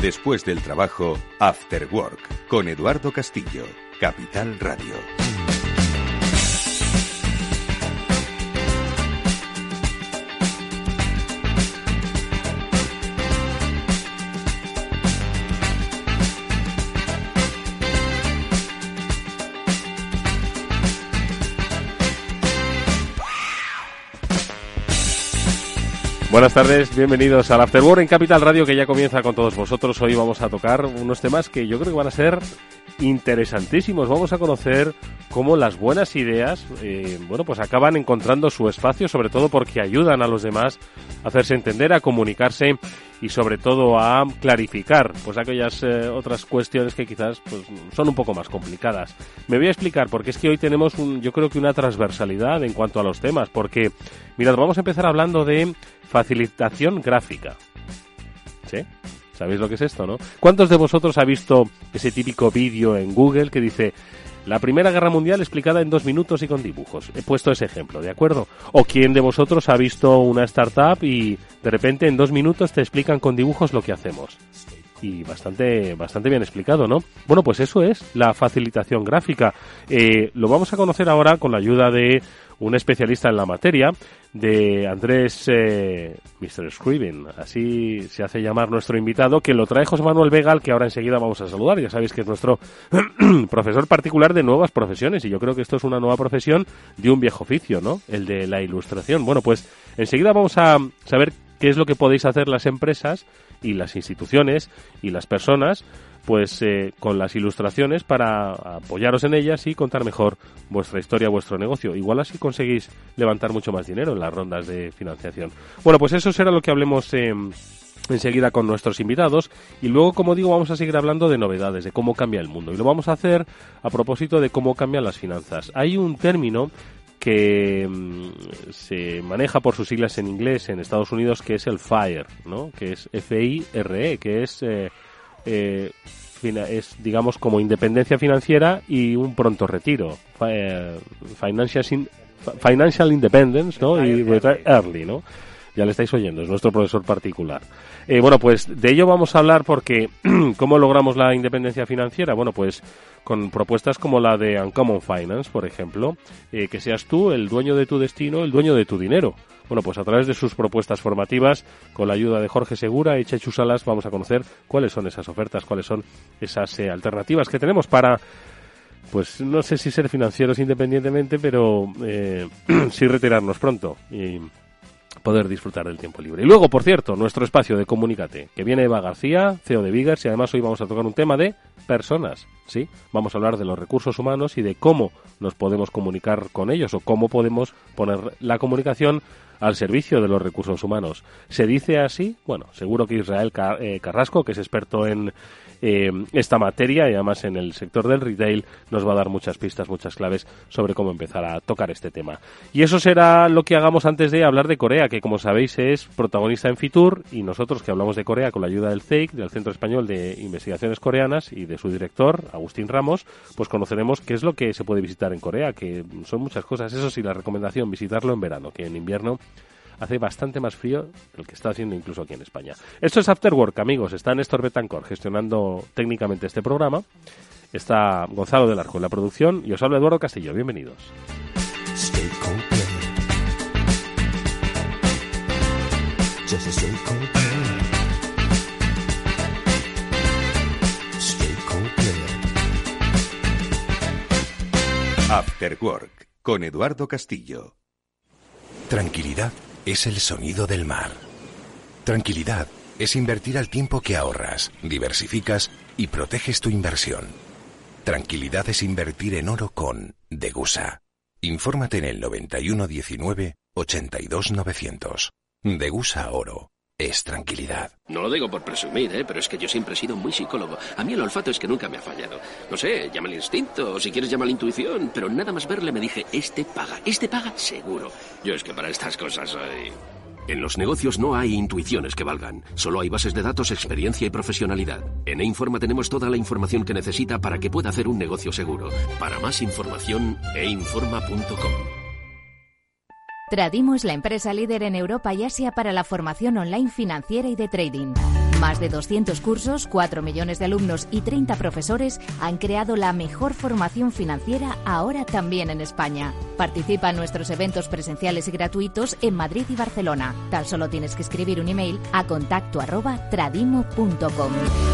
Después del trabajo, After Work, con Eduardo Castillo, Capital Radio. Buenas tardes, bienvenidos al After Work en Capital Radio, que ya comienza con todos vosotros. Hoy vamos a tocar unos temas que yo creo que van a ser interesantísimos. Vamos a conocer cómo las buenas ideas, pues acaban encontrando su espacio, sobre todo porque ayudan a los demás a hacerse entender, a comunicarse y sobre todo a clarificar pues aquellas otras cuestiones que quizás pues son un poco más complicadas. Me voy a explicar porque es que hoy tenemos yo creo que una transversalidad en cuanto a los temas, porque mirad, vamos a empezar hablando de facilitación gráfica. ¿Sí? ¿Sabéis lo que es esto, no? ¿Cuántos de vosotros ha visto ese típico vídeo en Google que dice la Primera Guerra Mundial explicada en 2 minutos y con dibujos? He puesto ese ejemplo, ¿de acuerdo? ¿O quién de vosotros ha visto una startup y de repente en 2 minutos te explican con dibujos lo que hacemos? Y bastante bien explicado, ¿no? Bueno, pues eso es la facilitación gráfica. Lo vamos a conocer ahora con la ayuda de un especialista en la materia, de Andrés Mr. Scriven, así se hace llamar nuestro invitado, que lo trae José Manuel Vega, al que ahora enseguida vamos a saludar. Ya sabéis que es nuestro profesor particular de nuevas profesiones, y yo creo que esto es una nueva profesión de un viejo oficio, ¿no? El de la ilustración. Bueno, pues enseguida vamos a saber qué es lo que podéis hacer las empresas y las instituciones y las personas pues con las ilustraciones para apoyaros en ellas y contar mejor vuestra historia, vuestro negocio. Igual así conseguís levantar mucho más dinero en las rondas de financiación. Bueno, pues eso será lo que hablemos enseguida con nuestros invitados, y luego, como digo, vamos a seguir hablando de novedades, de cómo cambia el mundo, y lo vamos a hacer a propósito de cómo cambian las finanzas. Hay un término que se maneja por sus siglas en inglés en Estados Unidos, que es el FIRE, ¿no? Que es FIRE, que es digamos como independencia financiera y un pronto retiro, financial independence, ¿no? Y retire early, ¿no? Ya le estáis oyendo, es nuestro profesor particular. Bueno, pues de ello vamos a hablar porque ¿cómo logramos la independencia financiera? Bueno, pues con propuestas como la de Uncommon Finance, por ejemplo, que seas tú el dueño de tu destino, el dueño de tu dinero. Bueno, pues a través de sus propuestas formativas, con la ayuda de Jorge Segura y Chechu Salas, vamos a conocer cuáles son esas ofertas, cuáles son esas alternativas que tenemos para, pues no sé si ser financieros independientemente, pero sí retirarnos pronto y poder disfrutar del tiempo libre. Y luego, por cierto, nuestro espacio de Comunícate, que viene Eva García, CEO de Biggers, y además hoy vamos a tocar un tema de personas, ¿sí? Vamos a hablar de los recursos humanos y de cómo nos podemos comunicar con ellos, o cómo podemos poner la comunicación al servicio de los recursos humanos. ¿Se dice así? Bueno, seguro que Israel Carrasco, que es experto en esta materia y además en el sector del retail, nos va a dar muchas pistas, muchas claves sobre cómo empezar a tocar este tema. Y eso será lo que hagamos antes de hablar de Corea, que como sabéis es protagonista en Fitur, y nosotros que hablamos de Corea con la ayuda del CEIC, del Centro Español de Investigaciones Coreanas, y de su director, Agustín Ramos, pues conoceremos qué es lo que se puede visitar en Corea, que son muchas cosas. Eso sí, la recomendación, visitarlo en verano, que en invierno hace bastante más frío del que está haciendo incluso aquí en España. Esto es After Work, amigos. Está Néstor Betancor gestionando técnicamente este programa. Está Gonzalo del Arco en la producción y os habla Eduardo Castillo. Bienvenidos. After Work con Eduardo Castillo. Tranquilidad es el sonido del mar. Tranquilidad es invertir al tiempo que ahorras, diversificas y proteges tu inversión. Tranquilidad es invertir en oro con Degusa. Infórmate en el 91 19 82 900. Degusa Oro. Es tranquilidad. No lo digo por presumir, pero es que yo siempre he sido muy psicólogo. A mí el olfato es que nunca me ha fallado. No sé, llámale instinto, o si quieres llámale intuición, pero nada más verle me dije, este paga seguro. Yo es que para estas cosas soy... En los negocios no hay intuiciones que valgan. Solo hay bases de datos, experiencia y profesionalidad. En eInforma tenemos toda la información que necesita para que pueda hacer un negocio seguro. Para más información, einforma.com. Tradimos, la empresa líder en Europa y Asia para la formación online financiera y de trading. Más de 200 cursos, 4 millones de alumnos y 30 profesores han creado la mejor formación financiera ahora también en España. Participa en nuestros eventos presenciales y gratuitos en Madrid y Barcelona. Tan solo tienes que escribir un email a contacto@tradimo.com.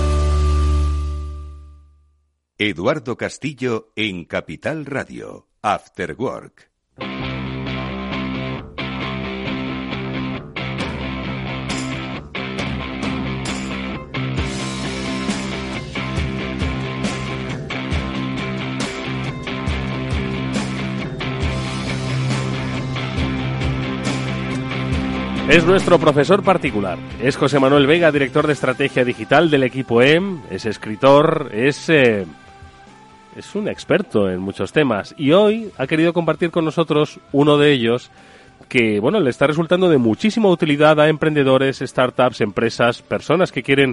Eduardo Castillo en Capital Radio. After Work. Es nuestro profesor particular. Es José Manuel Vega, director de estrategia digital del equipo EM. Es escritor, es un experto en muchos temas. Y hoy ha querido compartir con nosotros uno de ellos que, bueno, le está resultando de muchísima utilidad a emprendedores, startups, empresas, personas que quieren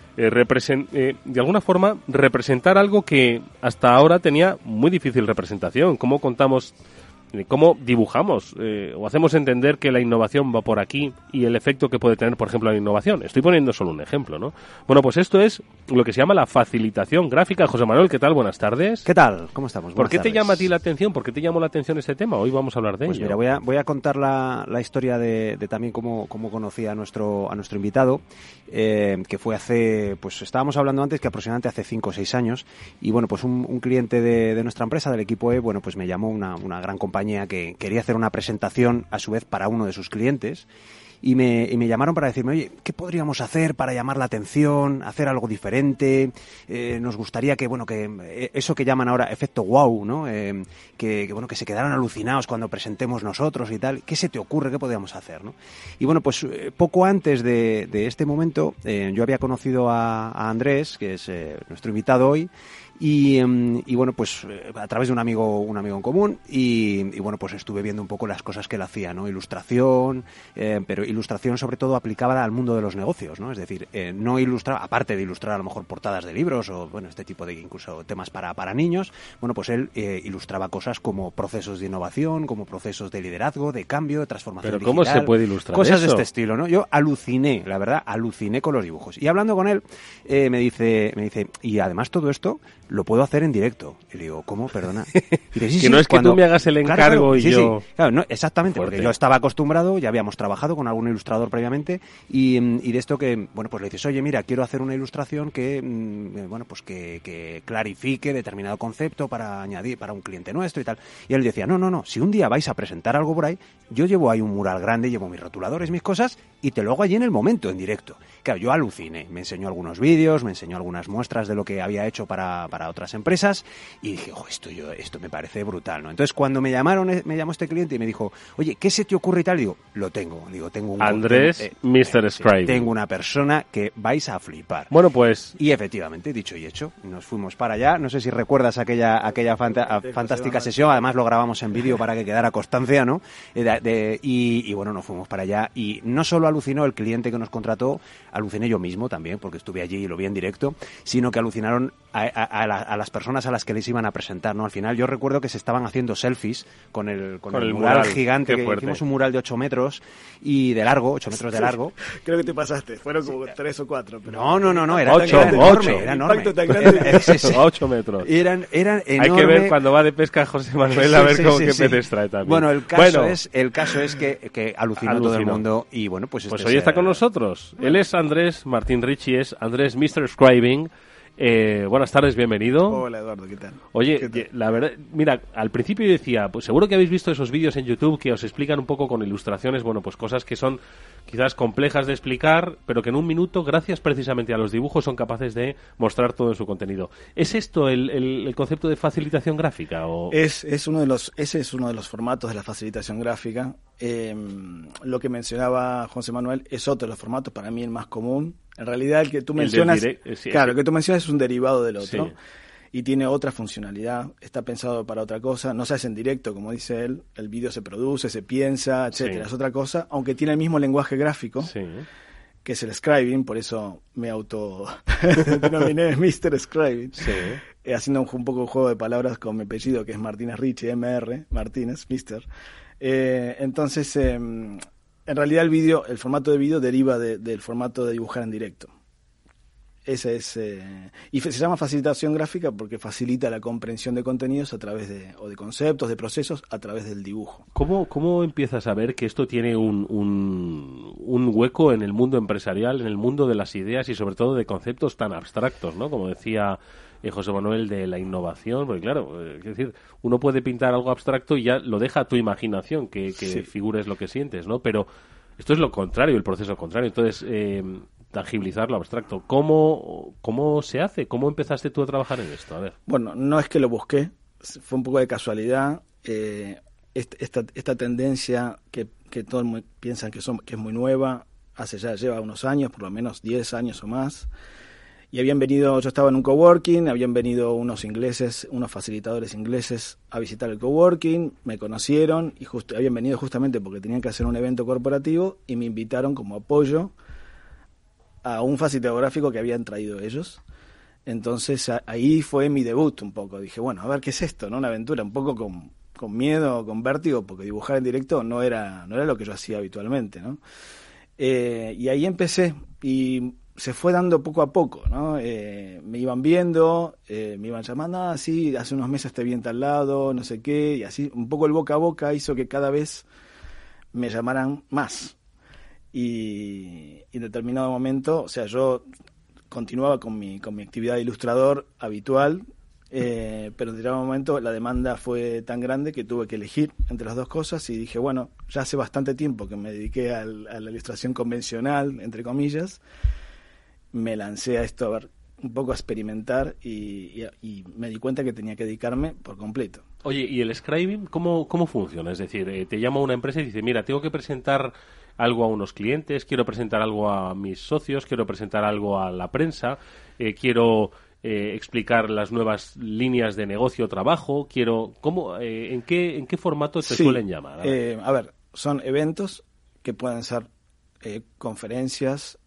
de alguna forma representar algo que hasta ahora tenía muy difícil representación. ¿Cómo contamos? ¿Cómo dibujamos o hacemos entender que la innovación va por aquí y el efecto que puede tener, por ejemplo, la innovación? Estoy poniendo solo un ejemplo, ¿no? Bueno, pues esto es lo que se llama la facilitación gráfica. José Manuel, ¿qué tal? Buenas tardes. ¿Qué tal? ¿Cómo estamos? ¿Por qué te llama a ti la atención? ¿Por qué te llamó la atención este tema? Hoy vamos a hablar de ello. Pues mira, voy a contar la historia de también cómo conocí a nuestro invitado, que fue hace, pues estábamos hablando antes que aproximadamente hace 5 o 6 años, y bueno, pues un cliente de nuestra empresa, del equipo E, bueno, pues me llamó una gran compañía que quería hacer una presentación a su vez para uno de sus clientes y me llamaron para decirme, oye, ¿qué podríamos hacer para llamar la atención, hacer algo diferente? Nos gustaría que, bueno, que eso que llaman ahora efecto wow, ¿no? Que se quedaran alucinados cuando presentemos nosotros y tal. ¿Qué se te ocurre? ¿Qué podríamos hacer, no? Y bueno, pues poco antes de este momento yo había conocido a Andrés, que es nuestro invitado hoy, y bueno, pues a través de un amigo en común y bueno, pues estuve viendo un poco las cosas que él hacía, ¿no? Ilustración, pero ilustración sobre todo aplicada al mundo de los negocios, ¿no? Es decir, no ilustraba, aparte de ilustrar a lo mejor portadas de libros o bueno, este tipo de incluso temas para niños, bueno, pues él ilustraba cosas como procesos de innovación, como procesos de liderazgo, de cambio, de transformación digital. ¿Pero cómo se puede ilustrar cosas eso? De este estilo, ¿no? Yo aluciné, la verdad, con los dibujos. Y hablando con él, me dice, y además todo esto lo puedo hacer en directo. Y le digo, ¿cómo? Perdona. Y dice, que no es que tú me hagas el encargo y yo... Sí. Claro, no, exactamente, porque yo estaba acostumbrado, ya habíamos trabajado con algún ilustrador previamente, y de esto que, bueno, pues le dices, oye, mira, quiero hacer una ilustración que, bueno, pues que clarifique determinado concepto para añadir, para un cliente nuestro y tal. Y él decía, no, si un día vais a presentar algo por ahí, yo llevo ahí un mural grande, llevo mis rotuladores, mis cosas, y te lo hago allí en el momento, en directo. Claro, yo aluciné, me enseñó algunos vídeos, me enseñó algunas muestras de lo que había hecho para otras empresas, y dije, esto me parece brutal, ¿no? Entonces, cuando me llamó este cliente y me dijo, oye, ¿qué se te ocurre y tal? Digo, tengo un... Andrés, Mr. Scribe. Tengo una persona que vais a flipar. Bueno, pues... Y efectivamente, dicho y hecho, nos fuimos para allá. No sé si recuerdas aquella fantástica sesión, además lo grabamos en vídeo para que quedara constancia, ¿no? Y bueno, nos fuimos para allá, y no solo alucinó el cliente que nos contrató, aluciné yo mismo también, porque estuve allí y lo vi en directo, sino que alucinaron a las personas a las que les iban a presentar, ¿no? Al final yo recuerdo que se estaban haciendo selfies con el mural gigante, que hicimos un mural de 8 metros y de largo, 8 metros de largo. Creo que te pasaste, fueron como 3 o 4. Pero... No, era 8, enorme, era enorme. 8 metros. Eran enorme. Hay que ver cuando va de pesca José Manuel a ver qué peces trae también. Bueno, el caso es que alucinó todo el mundo y bueno, pues hoy está con nosotros. Él es Andrés Martín Ricci, es Andrés Mr. Scribing. Buenas tardes, bienvenido. Hola Eduardo, ¿qué tal? Oye, ¿Qué tal? La verdad, mira, al principio yo decía, pues seguro que habéis visto esos vídeos en YouTube que os explican un poco con ilustraciones, bueno, pues cosas que son quizás complejas de explicar, pero que en un minuto, gracias precisamente a los dibujos, son capaces de mostrar todo en su contenido. ¿Es esto el concepto de facilitación gráfica? ¿O? Ese es uno de los formatos de la facilitación gráfica. Lo que mencionaba José Manuel es otro de los formatos, para mí el más común. En realidad el que tú mencionas, el que tú mencionas es un derivado del otro, sí, y tiene otra funcionalidad, está pensado para otra cosa, no se hace en directo, como dice él, el vídeo se produce, se piensa, etcétera, sí, es otra cosa, aunque tiene el mismo lenguaje gráfico, sí, que es el scribing, por eso me denominé Mr. Scribing, sí, haciendo un poco un juego de palabras con mi apellido, que es Martínez Ricci, MR, Martínez, Mr. Entonces, en realidad el formato de vídeo deriva del formato de dibujar en directo. Ese es y se llama facilitación gráfica porque facilita la comprensión de contenidos a través de conceptos, de procesos, a través del dibujo. ¿Cómo empiezas a ver que esto tiene un hueco en el mundo empresarial, en el mundo de las ideas y sobre todo de conceptos tan abstractos, ¿no? Como decía José Manuel, de la innovación, porque claro, es decir, uno puede pintar algo abstracto y ya lo deja a tu imaginación que sí, figures lo que sientes, ¿no? Pero esto es lo contrario, el proceso contrario. Entonces, tangibilizar lo abstracto. ¿Cómo se hace? ¿Cómo empezaste tú a trabajar en esto? A ver. Bueno, no es que lo busqué, fue un poco de casualidad. Esta tendencia que todos piensan que es muy nueva, lleva unos años, por lo menos 10 años o más. Y yo estaba en un coworking, habían venido unos facilitadores ingleses a visitar el coworking, me conocieron y habían venido justamente porque tenían que hacer un evento corporativo y me invitaron como apoyo a un facilitador gráfico que habían traído ellos. Entonces ahí fue mi debut un poco. Dije, bueno, a ver qué es esto, ¿no? Una aventura, un poco con miedo, con vértigo, porque dibujar en directo no era lo que yo hacía habitualmente, ¿no? Y ahí empecé y se fue dando poco a poco, ¿no? Me iban viendo, me iban llamando, sí, hace unos meses te vi en tal lado, no sé qué, y así un poco el boca a boca hizo que cada vez me llamaran más. Y en determinado momento, o sea, yo continuaba con mi actividad de ilustrador habitual, pero en determinado momento la demanda fue tan grande que tuve que elegir entre las dos cosas y dije, bueno, ya hace bastante tiempo que me dediqué a la ilustración convencional, entre comillas. Me lancé a esto, a ver, un poco a experimentar y me di cuenta que tenía que dedicarme por completo. Oye, ¿y el scribing cómo funciona? Es decir, te llama una empresa y dice, mira, tengo que presentar algo a unos clientes, quiero presentar algo a mis socios, quiero presentar algo a la prensa, quiero explicar las nuevas líneas de negocio o trabajo, ¿en qué formato te suelen llamar? A ver, son eventos que pueden ser conferencias,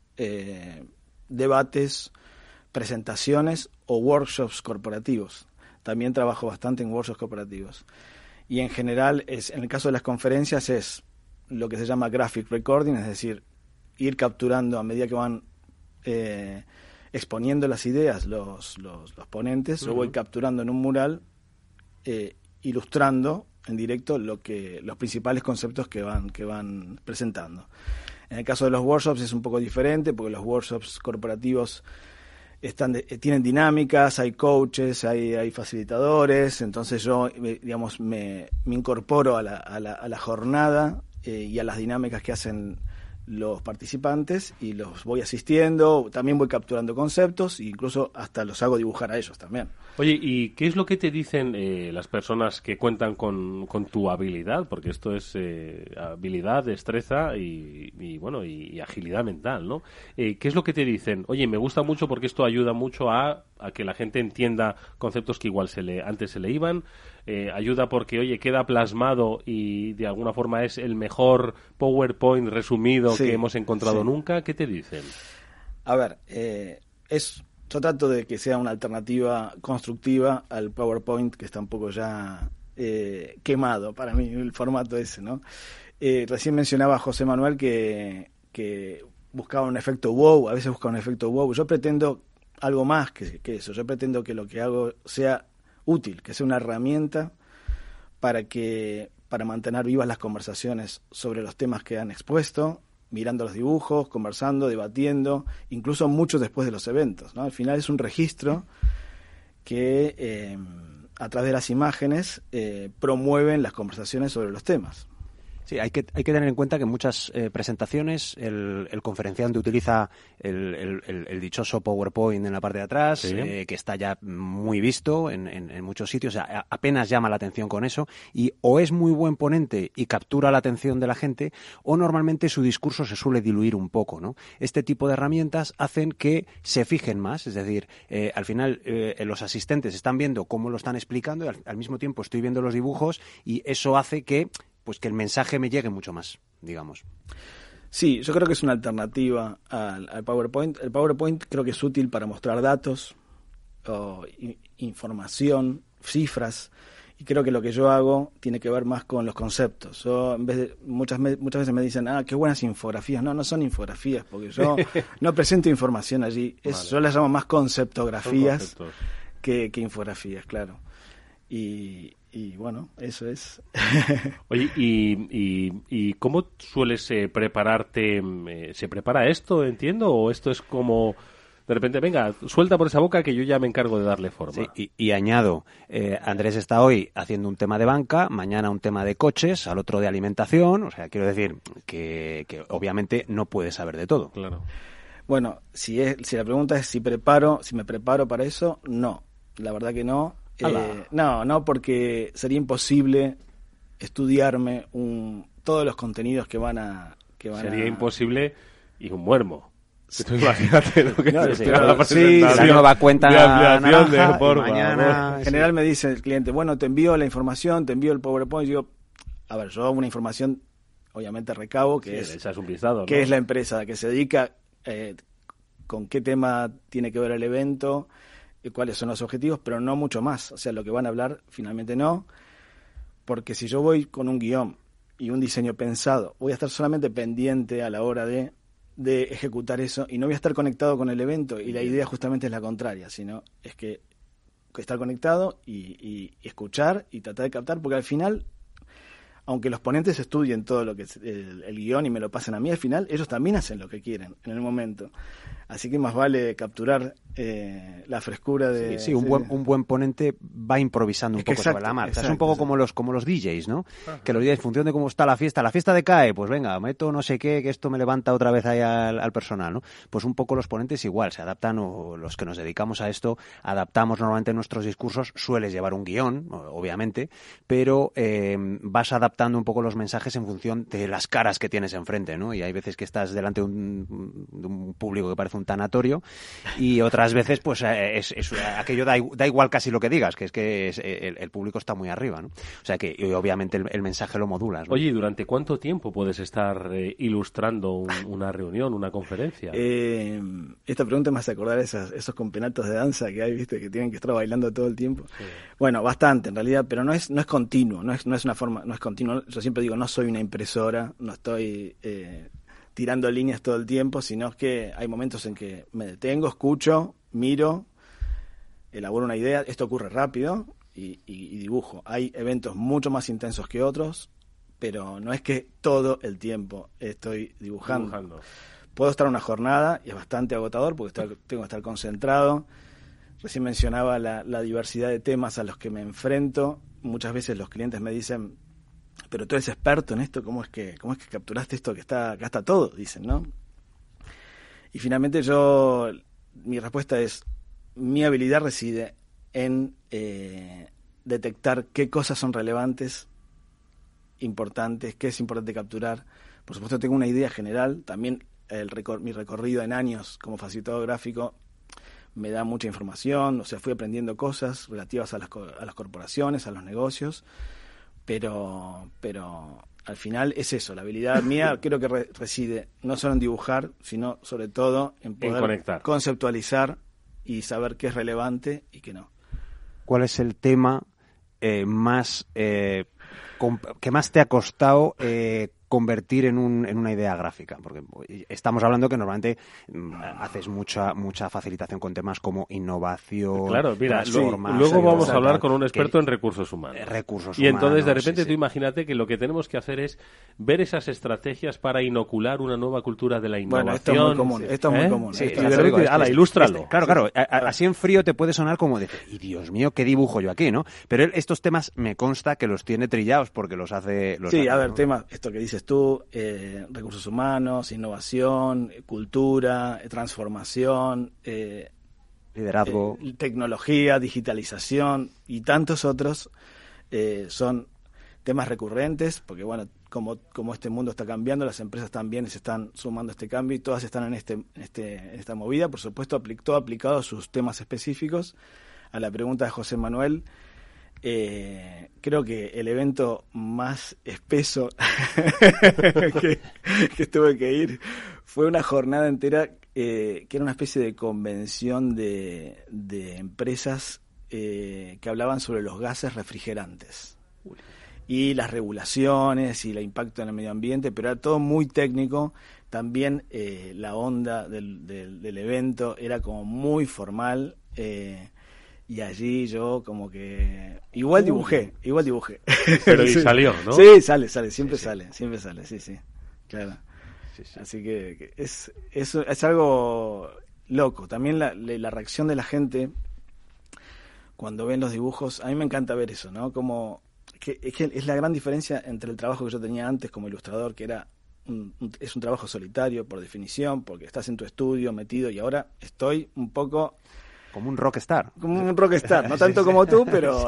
debates, presentaciones o workshops corporativos. También trabajo bastante en workshops corporativos. Y en general, en el caso de las conferencias, es lo que se llama graphic recording, es decir, ir capturando a medida que van exponiendo las ideas los ponentes, yo voy capturando en un mural, ilustrando en directo los principales conceptos que van presentando. En el caso de los workshops es un poco diferente, porque los workshops corporativos tienen dinámicas, hay coaches, hay facilitadores, entonces yo, digamos, me incorporo a la jornada y a las dinámicas que hacen los participantes y los voy asistiendo, también voy capturando conceptos e incluso hasta los hago dibujar a ellos también. Oye, ¿y qué es lo que te dicen las personas que cuentan con tu habilidad? Porque esto es habilidad, destreza y agilidad mental, ¿no? ¿Qué es lo que te dicen? Oye, me gusta mucho porque esto ayuda mucho a que la gente entienda conceptos que igual antes se le iban. Ayuda porque, oye, queda plasmado y de alguna forma es el mejor PowerPoint resumido que hemos encontrado nunca. ¿Qué te dicen? A ver, yo trato de que sea una alternativa constructiva al PowerPoint, que está un poco ya quemado para mí, el formato ese, ¿no? Recién mencionaba a José Manuel que buscaba un efecto wow, a veces busca un efecto wow. Yo pretendo algo más que eso, yo pretendo que lo que hago sea útil, que sea una herramienta para mantener vivas las conversaciones sobre los temas que han expuesto, mirando los dibujos, conversando, debatiendo, incluso mucho después de los eventos, ¿no? Al final es un registro que a través de las imágenes promueven las conversaciones sobre los temas. Sí, hay que tener en cuenta que en muchas presentaciones el conferenciante utiliza el dichoso PowerPoint en la parte de atrás, que está ya muy visto en muchos sitios, o sea, apenas llama la atención con eso, y o es muy buen ponente y captura la atención de la gente, o normalmente su discurso se suele diluir un poco, ¿no? Este tipo de herramientas hacen que se fijen más, es decir, al final los asistentes están viendo cómo lo están explicando y al mismo tiempo estoy viendo los dibujos y eso hace que el mensaje me llegue mucho más, digamos. Sí, yo creo que es una alternativa al PowerPoint. El PowerPoint creo que es útil para mostrar datos, información, cifras, Y creo que lo que yo hago tiene que ver más con los conceptos. Yo, en vez de, muchas veces me dicen, qué buenas infografías. No son infografías, porque yo no presento información allí. Vale. Yo las llamo más conceptografías que infografías, claro. Y bueno, eso es. Oye, ¿y cómo sueles prepararte? ¿Se prepara esto, entiendo? ¿O esto es como... De repente, venga, suelta por esa boca que yo ya me encargo de darle forma? Sí, y añado, Andrés está hoy haciendo un tema de banca, mañana un tema de coches, al otro de alimentación. O sea, quiero decir que obviamente no puede saber de todo. Claro. Bueno, si la pregunta es si me preparo para eso, no. La verdad que no. No, porque sería imposible estudiarme todos los contenidos que van a... Sería imposible y un muermo. Imagínate lo que la nueva cuenta naranja, mañana... En general me dice el cliente, bueno, te envío la información, te envío el PowerPoint. Y yo hago una información, obviamente recabo, que es un visado, ¿no? Que es la empresa a la que se dedica, con qué tema tiene que ver el evento, cuáles son los objetivos, pero no mucho más. O sea, lo que van a hablar finalmente no, porque si yo voy con un guión y un diseño pensado, voy a estar solamente pendiente a la hora de ejecutar eso y no voy a estar conectado con el evento, y la idea justamente es la contraria, sino es que estar conectado y escuchar y tratar de captar, porque al final, aunque los ponentes estudien todo lo que es el guión y me lo pasen a mí, al final ellos también hacen lo que quieren en el momento. Así que más vale capturar la frescura de... Sí, un buen ponente va improvisando un poco sobre la marcha. Es un poco como los DJs, ¿no? Ajá. Que los DJs, en función de cómo está la fiesta decae, pues venga, meto no sé qué, que esto me levanta otra vez ahí al personal, ¿no? Pues un poco los ponentes igual, se adaptan, o los que nos dedicamos a esto, adaptamos normalmente nuestros discursos, sueles llevar un guión, obviamente, pero vas adaptando un poco los mensajes en función de las caras que tienes enfrente, ¿no? Y hay veces que estás delante de un público que parece un tanatorio, y otras veces pues aquello da igual casi lo que digas, que el público está muy arriba, ¿no? O sea que obviamente el mensaje lo modulas, ¿no? Oye, ¿y durante cuánto tiempo puedes estar ilustrando una reunión, una conferencia? Esta pregunta me hace acordar esos campeonatos de danza que hay, viste, que tienen que estar bailando todo el tiempo. Sí. Bueno, bastante en realidad, pero no es continuo, no es una forma, no es continuo. Yo siempre digo, no soy una impresora, no estoy tirando líneas todo el tiempo, sino que hay momentos en que me detengo, escucho, miro, elaboro una idea, esto ocurre rápido y dibujo. Hay eventos mucho más intensos que otros, pero no es que todo el tiempo estoy dibujando. Puedo estar una jornada y es bastante agotador porque tengo que estar concentrado. Recién mencionaba la diversidad de temas a los que me enfrento. Muchas veces los clientes me dicen, pero tú eres experto en esto, ¿cómo es que capturaste esto que acá está todo? Dicen, ¿no? Y finalmente mi respuesta es, mi habilidad reside en detectar qué cosas son relevantes, importantes, qué es importante capturar. Por supuesto tengo una idea general, también mi recorrido en años como facilitador gráfico me da mucha información, o sea, fui aprendiendo cosas relativas a las corporaciones, a los negocios, pero al final es eso, la habilidad mía creo que reside no solo en dibujar, sino sobre todo en poder conceptualizar y saber qué es relevante y qué no. ¿Cuál es el tema que más te ha costado convertir en una idea gráfica? Porque estamos hablando que normalmente haces mucha facilitación con temas como innovación. Claro, mira, luego vamos a hablar con un experto en recursos humanos. Y entonces de repente tú imagínate que lo que tenemos que hacer es ver esas estrategias para inocular una nueva cultura de la innovación. Bueno, esto es muy común. Esto es muy común. Sí, ilústralo. Claro, así en frío te puede sonar como de, y Dios mío, qué dibujo yo aquí, ¿no? Pero estos temas me consta que los tiene trillados porque los hace... temas, esto que dices tú, recursos humanos, innovación, cultura, transformación, liderazgo, tecnología, digitalización y tantos otros son temas recurrentes, porque bueno, como este mundo está cambiando, las empresas también se están sumando a este cambio y todas están en esta movida, por supuesto todo aplicado a sus temas específicos. A la pregunta de José Manuel, creo que el evento más espeso que tuve que ir fue una jornada entera que era una especie de convención de empresas que hablaban sobre los gases refrigerantes y las regulaciones y el impacto en el medio ambiente, pero era todo muy técnico. También la onda del evento era como muy formal, y allí yo como que igual dibujé. Pero y salió, ¿no? Sí, sale, siempre sale, sí, claro. Sí. Así que es algo loco. También la reacción de la gente cuando ven los dibujos, a mí me encanta ver eso, ¿no? Como es la gran diferencia entre el trabajo que yo tenía antes como ilustrador, que es un trabajo solitario por definición, porque estás en tu estudio metido, y ahora estoy un poco como un rockstar. Como un rockstar, no tanto como tú,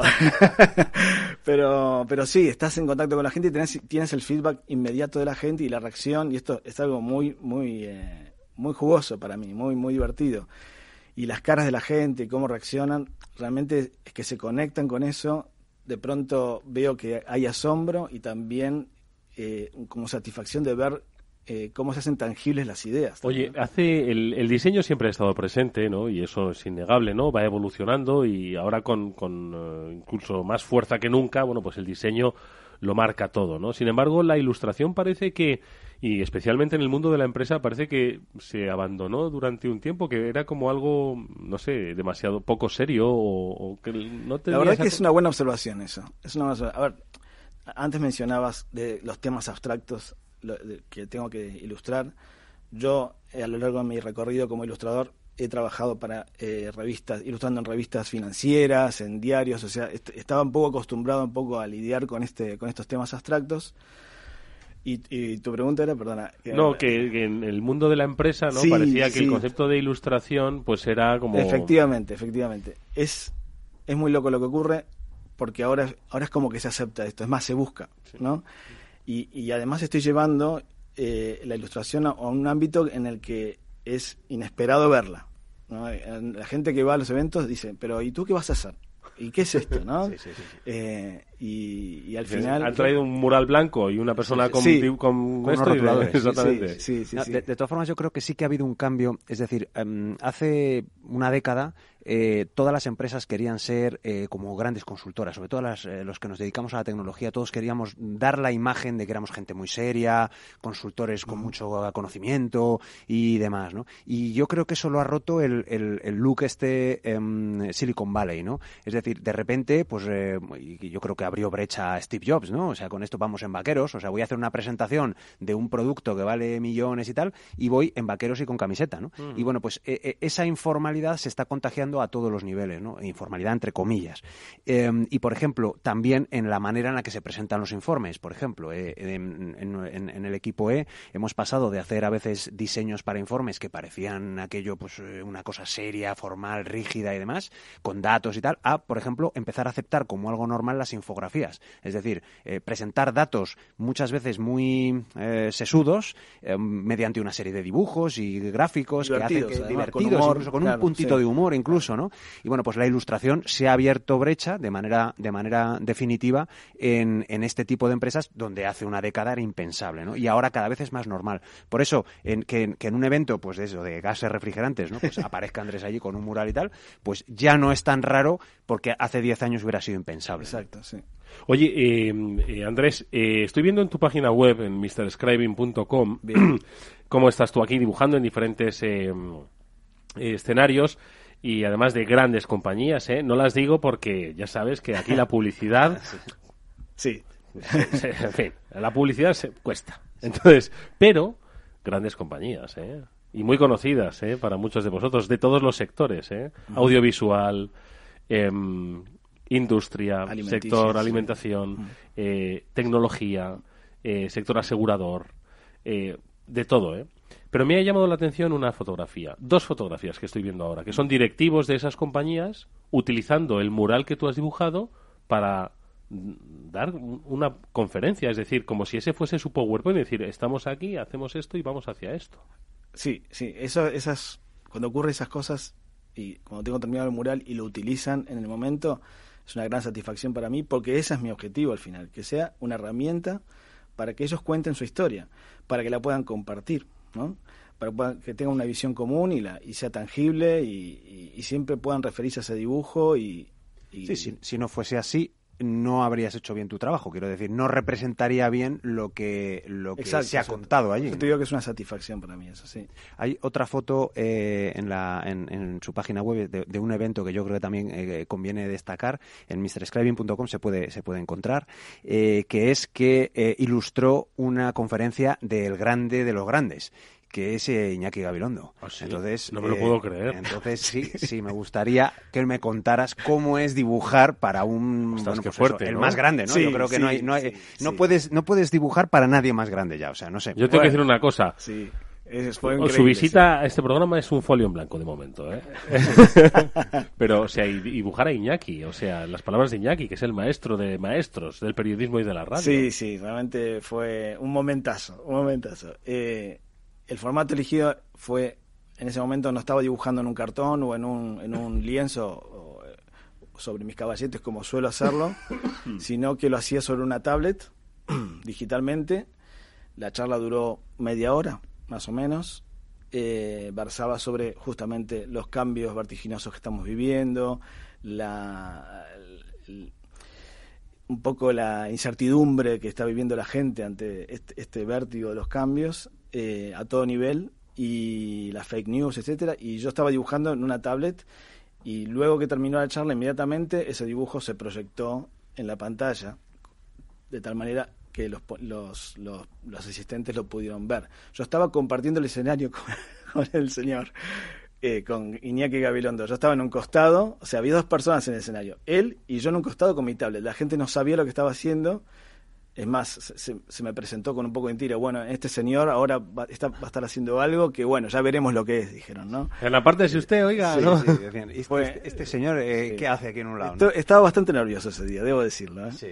pero sí, estás en contacto con la gente y tienes el feedback inmediato de la gente y la reacción, y esto es algo muy jugoso para mí, muy divertido. Y las caras de la gente, cómo reaccionan, realmente es que se conectan con eso. De pronto veo que hay asombro y también como satisfacción de ver cómo se hacen tangibles las ideas. Oye, el diseño siempre ha estado presente, ¿no? Y eso es innegable, ¿no? Va evolucionando y ahora con incluso más fuerza que nunca, bueno, pues el diseño lo marca todo, ¿no? Sin embargo, la ilustración parece que, y especialmente en el mundo de la empresa, parece que se abandonó durante un tiempo, que era como algo, no sé, demasiado poco serio o que no te... La verdad es que es una buena observación eso. A ver, antes mencionabas de los temas abstractos que tengo que ilustrar. Yo, a lo largo de mi recorrido como ilustrador, he trabajado para revistas, ilustrando en revistas financieras, en diarios, o sea, estaba un poco acostumbrado a lidiar con estos temas abstractos. Y tu pregunta era, perdona... Que en el mundo de la empresa, ¿no? Sí, parecía que el concepto de ilustración pues era como... Efectivamente. Es muy loco lo que ocurre, porque ahora es como que se acepta esto, es más, se busca, ¿no? Y además estoy llevando la ilustración a un ámbito en el que es inesperado verla, ¿no? La gente que va a los eventos dice, pero ¿y tú qué vas a hacer? ¿Y qué es esto, no? Sí. Y al final... Han traído un mural blanco y una persona con esto rotuladores. Exactamente. Sí. De todas formas, yo creo que sí que ha habido un cambio. Es decir, hace una década todas las empresas querían ser como grandes consultoras, sobre todo los que nos dedicamos a la tecnología. Todos queríamos dar la imagen de que éramos gente muy seria, consultores con mucho conocimiento y demás, ¿no? Y yo creo que eso lo ha roto el look Silicon Valley, ¿no? Es decir, de repente, pues yo creo que abrió brecha a Steve Jobs, ¿no? O sea, con esto vamos en vaqueros, o sea, voy a hacer una presentación de un producto que vale millones y tal, y voy en vaqueros y con camiseta, ¿no? Y bueno, pues esa informalidad se está contagiando a todos los niveles, ¿no? Informalidad entre comillas. Y, por ejemplo, también en la manera en la que se presentan los informes. Por ejemplo, en el equipo hemos pasado de hacer a veces diseños para informes que parecían aquello, pues una cosa seria, formal, rígida y demás, con datos y tal, a, por ejemplo, empezar a aceptar como algo normal las infografías. Es decir, presentar datos muchas veces muy sesudos mediante una serie de dibujos y gráficos que hacen que divertidos, con humor, incluso con un puntito de humor incluso, ¿no? Y bueno, pues la ilustración se ha abierto brecha de manera definitiva en este tipo de empresas donde hace una década era impensable, ¿no? Y ahora cada vez es más normal. Por eso, que en un evento, pues de eso, de gases refrigerantes, ¿no? Pues aparezca Andrés allí con un mural y tal, pues ya no es tan raro porque hace 10 años hubiera sido impensable. Exacto, sí. Oye, Andrés, estoy viendo en tu página web, en mrscribing.com, cómo estás tú aquí dibujando en diferentes escenarios y además de grandes compañías, ¿eh? No las digo porque ya sabes que aquí la publicidad... Sí. En fin, la publicidad cuesta. Entonces, pero grandes compañías, ¿eh? Y muy conocidas, ¿eh? Para muchos de vosotros, de todos los sectores, ¿eh? Audiovisual, industria, sector alimentación, tecnología, sector asegurador, de todo, ¿eh? Pero me ha llamado la atención una fotografía, 2 fotografías que estoy viendo ahora, que son directivos de esas compañías utilizando el mural que tú has dibujado para dar una conferencia, es decir, como si ese fuese su PowerPoint, es decir, estamos aquí, hacemos esto y vamos hacia esto. Sí, esas cuando ocurren esas cosas y cuando tengo terminado el mural y lo utilizan en el momento, es una gran satisfacción para mí, porque ese es mi objetivo al final, que sea una herramienta para que ellos cuenten su historia, para que la puedan compartir, ¿no? Para que tengan una visión común y sea tangible y siempre puedan referirse a ese dibujo y Sí, si no fuese así, no habrías hecho bien tu trabajo. Quiero decir, no representaría bien lo que se ha contado allí. Yo te digo que es una satisfacción para mí eso, sí. Hay otra foto en su página web de un evento que yo creo que también conviene destacar. En mrscribing.com se puede encontrar, que es que ilustró una conferencia del grande de los grandes, que es Iñaki Gabilondo. ¿Ah, sí? Entonces, no me lo puedo creer. Entonces sí, me gustaría que me contaras cómo es dibujar para un... Ostras, qué fuerte, el ¿no? más grande, ¿no? Sí, Yo creo que sí. no puedes dibujar para nadie más grande ya, o sea, no sé. Yo tengo que decir una cosa. Sí. Fue increíble, su visita a este programa es un folio en blanco de momento, ¿eh? Pero, o sea, y dibujar a Iñaki, o sea, las palabras de Iñaki, que es el maestro de maestros del periodismo y de la radio. Sí, realmente fue un momentazo. El formato elegido fue, en ese momento no estaba dibujando en un cartón o en un lienzo sobre mis caballetes como suelo hacerlo, sino que lo hacía sobre una tablet digitalmente. La charla duró media hora, más o menos. Versaba sobre justamente los cambios vertiginosos que estamos viviendo, un poco la incertidumbre que está viviendo la gente ante este vértigo de los cambios a todo nivel, y las fake news, etcétera. Y yo estaba dibujando en una tablet, y luego que terminó la charla, inmediatamente ese dibujo se proyectó en la pantalla, de tal manera que los asistentes lo pudieron ver. Yo estaba compartiendo el escenario con el señor, con Iñaki Gabilondo. Yo estaba en un costado, o sea, había dos personas en el escenario, él y yo en un costado con mi tablet. La gente no sabía lo que estaba haciendo. Es más, se me presentó con un poco de tira. Bueno, este señor ahora va a estar haciendo algo que, bueno, ya veremos lo que es, dijeron, ¿no? En la parte de si usted, oiga, sí, ¿no? Sí, decían, este señor, ¿qué hace aquí en un lado? ¿no? Estaba bastante nervioso ese día, debo decirlo, ¿eh?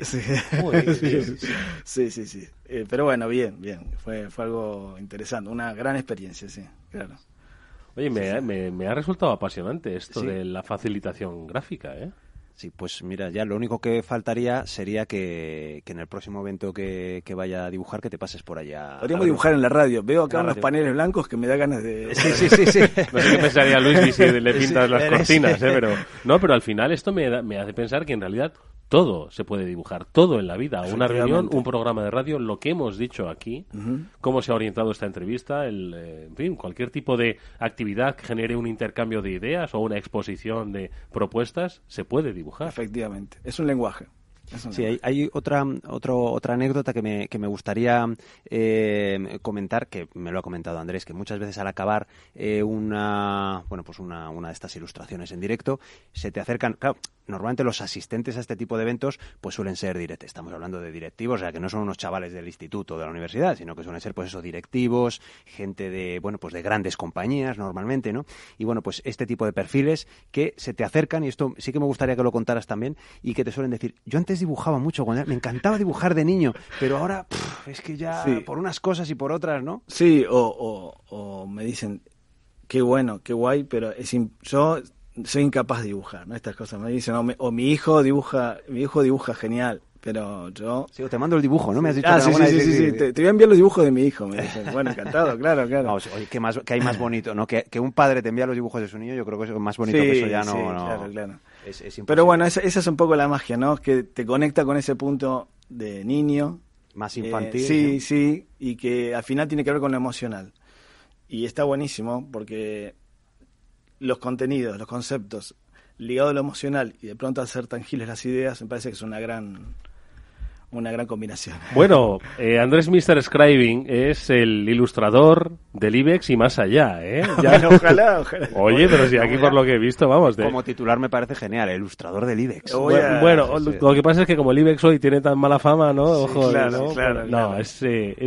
Sí. Pero bueno, bien. Fue algo interesante, una gran experiencia, sí, claro. Oye, me ha resultado apasionante esto de la facilitación gráfica, ¿eh? Sí, pues mira, ya lo único que faltaría sería que en el próximo evento que vaya a dibujar, que te pases por allá. Podríamos dibujar en la radio. Veo acá unos paneles blancos que me da ganas de... Sí. No sé qué pensaría Luis si le pintas las cortinas, pero al final esto me hace pensar que en realidad todo se puede dibujar, todo en la vida, una reunión, un programa de radio, lo que hemos dicho aquí, cómo se ha orientado esta entrevista, en fin, cualquier tipo de actividad que genere un intercambio de ideas o una exposición de propuestas, se puede dibujar. Efectivamente, es un lenguaje. Sí, hay otra anécdota que me gustaría comentar, que me lo ha comentado Andrés, que muchas veces al acabar una de estas ilustraciones en directo, se te acercan, claro, normalmente los asistentes a este tipo de eventos pues suelen ser estamos hablando de directivos, o sea, que no son unos chavales del instituto o de la universidad, sino que suelen ser pues esos directivos, gente de grandes compañías normalmente, ¿no? Y bueno, pues este tipo de perfiles que se te acercan, y esto sí que me gustaría que lo contaras también, y que te suelen decir, yo antes dibujaba mucho, me encantaba dibujar de niño, pero ahora es que ya por unas cosas y por otras, ¿no? Sí, o me dicen, qué bueno, qué guay, pero yo soy incapaz de dibujar, ¿no? Estas cosas me dicen, o mi hijo dibuja genial, pero yo... Sí, te mando el dibujo, ¿no? Me has dicho sí. Te voy a enviar los dibujos de mi hijo, me dicen. Bueno, encantado, claro. Vamos, oye, que hay más bonito, ¿no? Que un padre te envía los dibujos de su niño, yo creo que es más bonito que eso ya no... Claro. Es pero bueno, esa es un poco la magia, ¿no? Que te conecta con ese punto de niño. Más infantil. Sí, y que al final tiene que ver con lo emocional. Y está buenísimo porque los contenidos, los conceptos ligados a lo emocional y de pronto hacer tangibles las ideas, me parece que es una gran combinación. Bueno, Andrés Mr. Scribing es el ilustrador del IBEX y más allá, ¿eh? Ya, ojalá. Oye, pero si aquí por lo que he visto, vamos... Como titular me parece genial, el ilustrador del IBEX. Bueno, lo que pasa es que como el IBEX hoy tiene tan mala fama, ¿no? Sí, ojo, claro. No, es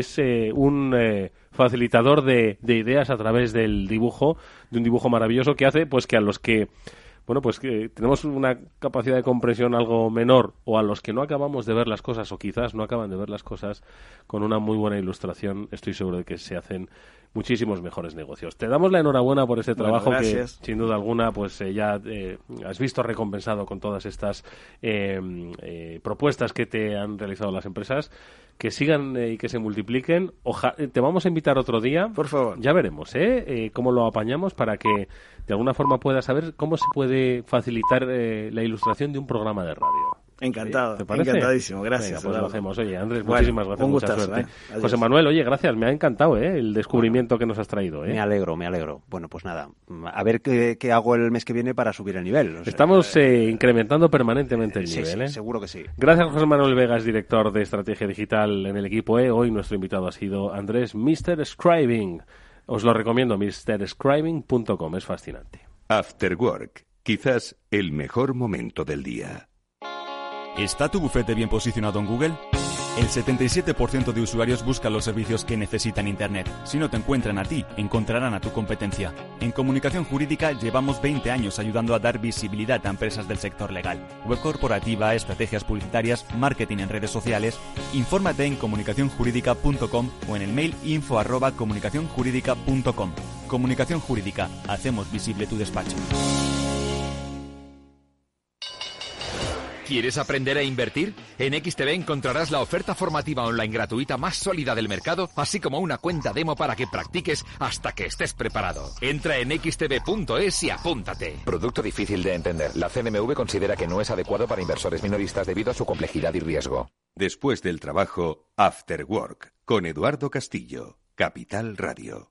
un facilitador de ideas a través del dibujo, de un dibujo maravilloso que hace pues que a los que... Bueno, pues que tenemos una capacidad de comprensión algo menor, o a los que no acabamos de ver las cosas, o quizás no acaban de ver las cosas, con una muy buena ilustración, estoy seguro de que se hacen muchísimos mejores negocios. Te damos la enhorabuena por este trabajo que, sin duda alguna, pues ya has visto recompensado con todas estas propuestas que te han realizado las empresas, que sigan y que se multipliquen. Te vamos a invitar otro día. Por favor. Ya veremos, cómo lo apañamos para que de alguna forma puedas saber cómo se puede facilitar la ilustración de un programa de radio. Encantado, ¿te parece? Encantadísimo, gracias. Venga, pues lo hacemos. Oye, Andrés, bueno, muchísimas gracias, mucha suerte. José Manuel, oye, gracias, me ha encantado el descubrimiento que nos has traído. Me alegro. Bueno, pues nada, a ver qué hago el mes que viene para subir el nivel. Estamos incrementando permanentemente el nivel. Sí, seguro que sí. Gracias, José Manuel Vegas, director de Estrategia Digital en el equipo. Hoy nuestro invitado ha sido Andrés Mr. Scribing. Os lo recomiendo, mrscribing.com, es fascinante. After Work, quizás el mejor momento del día. ¿Está tu bufete bien posicionado en Google? El 77% de usuarios buscan los servicios que necesitan Internet. Si no te encuentran a ti, encontrarán a tu competencia. En Comunicación Jurídica llevamos 20 años ayudando a dar visibilidad a empresas del sector legal. Web corporativa, estrategias publicitarias, marketing en redes sociales. Infórmate en comunicacionjurídica.com o en el mail info@comunicacionjurídica.com. Comunicación Jurídica. Hacemos visible tu despacho. ¿Quieres aprender a invertir? En XTB encontrarás la oferta formativa online gratuita más sólida del mercado, así como una cuenta demo para que practiques hasta que estés preparado. Entra en xtb.es y apúntate. Producto difícil de entender. La CNMV considera que no es adecuado para inversores minoristas debido a su complejidad y riesgo. Después del trabajo, After Work, con Eduardo Castillo, Capital Radio.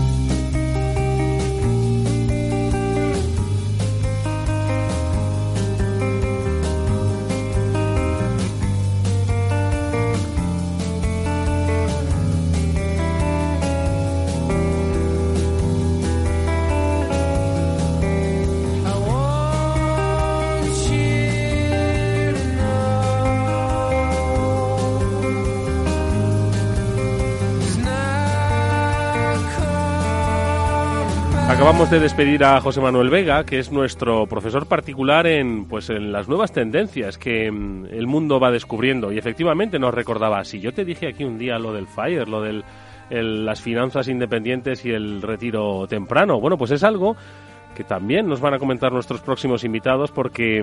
Acabamos de despedir a José Manuel Vega, que es nuestro profesor particular en las nuevas tendencias que el mundo va descubriendo. Y efectivamente nos recordaba, si yo te dije aquí un día lo del FIRE, lo de las finanzas independientes y el retiro temprano, bueno, pues es algo que también nos van a comentar nuestros próximos invitados, porque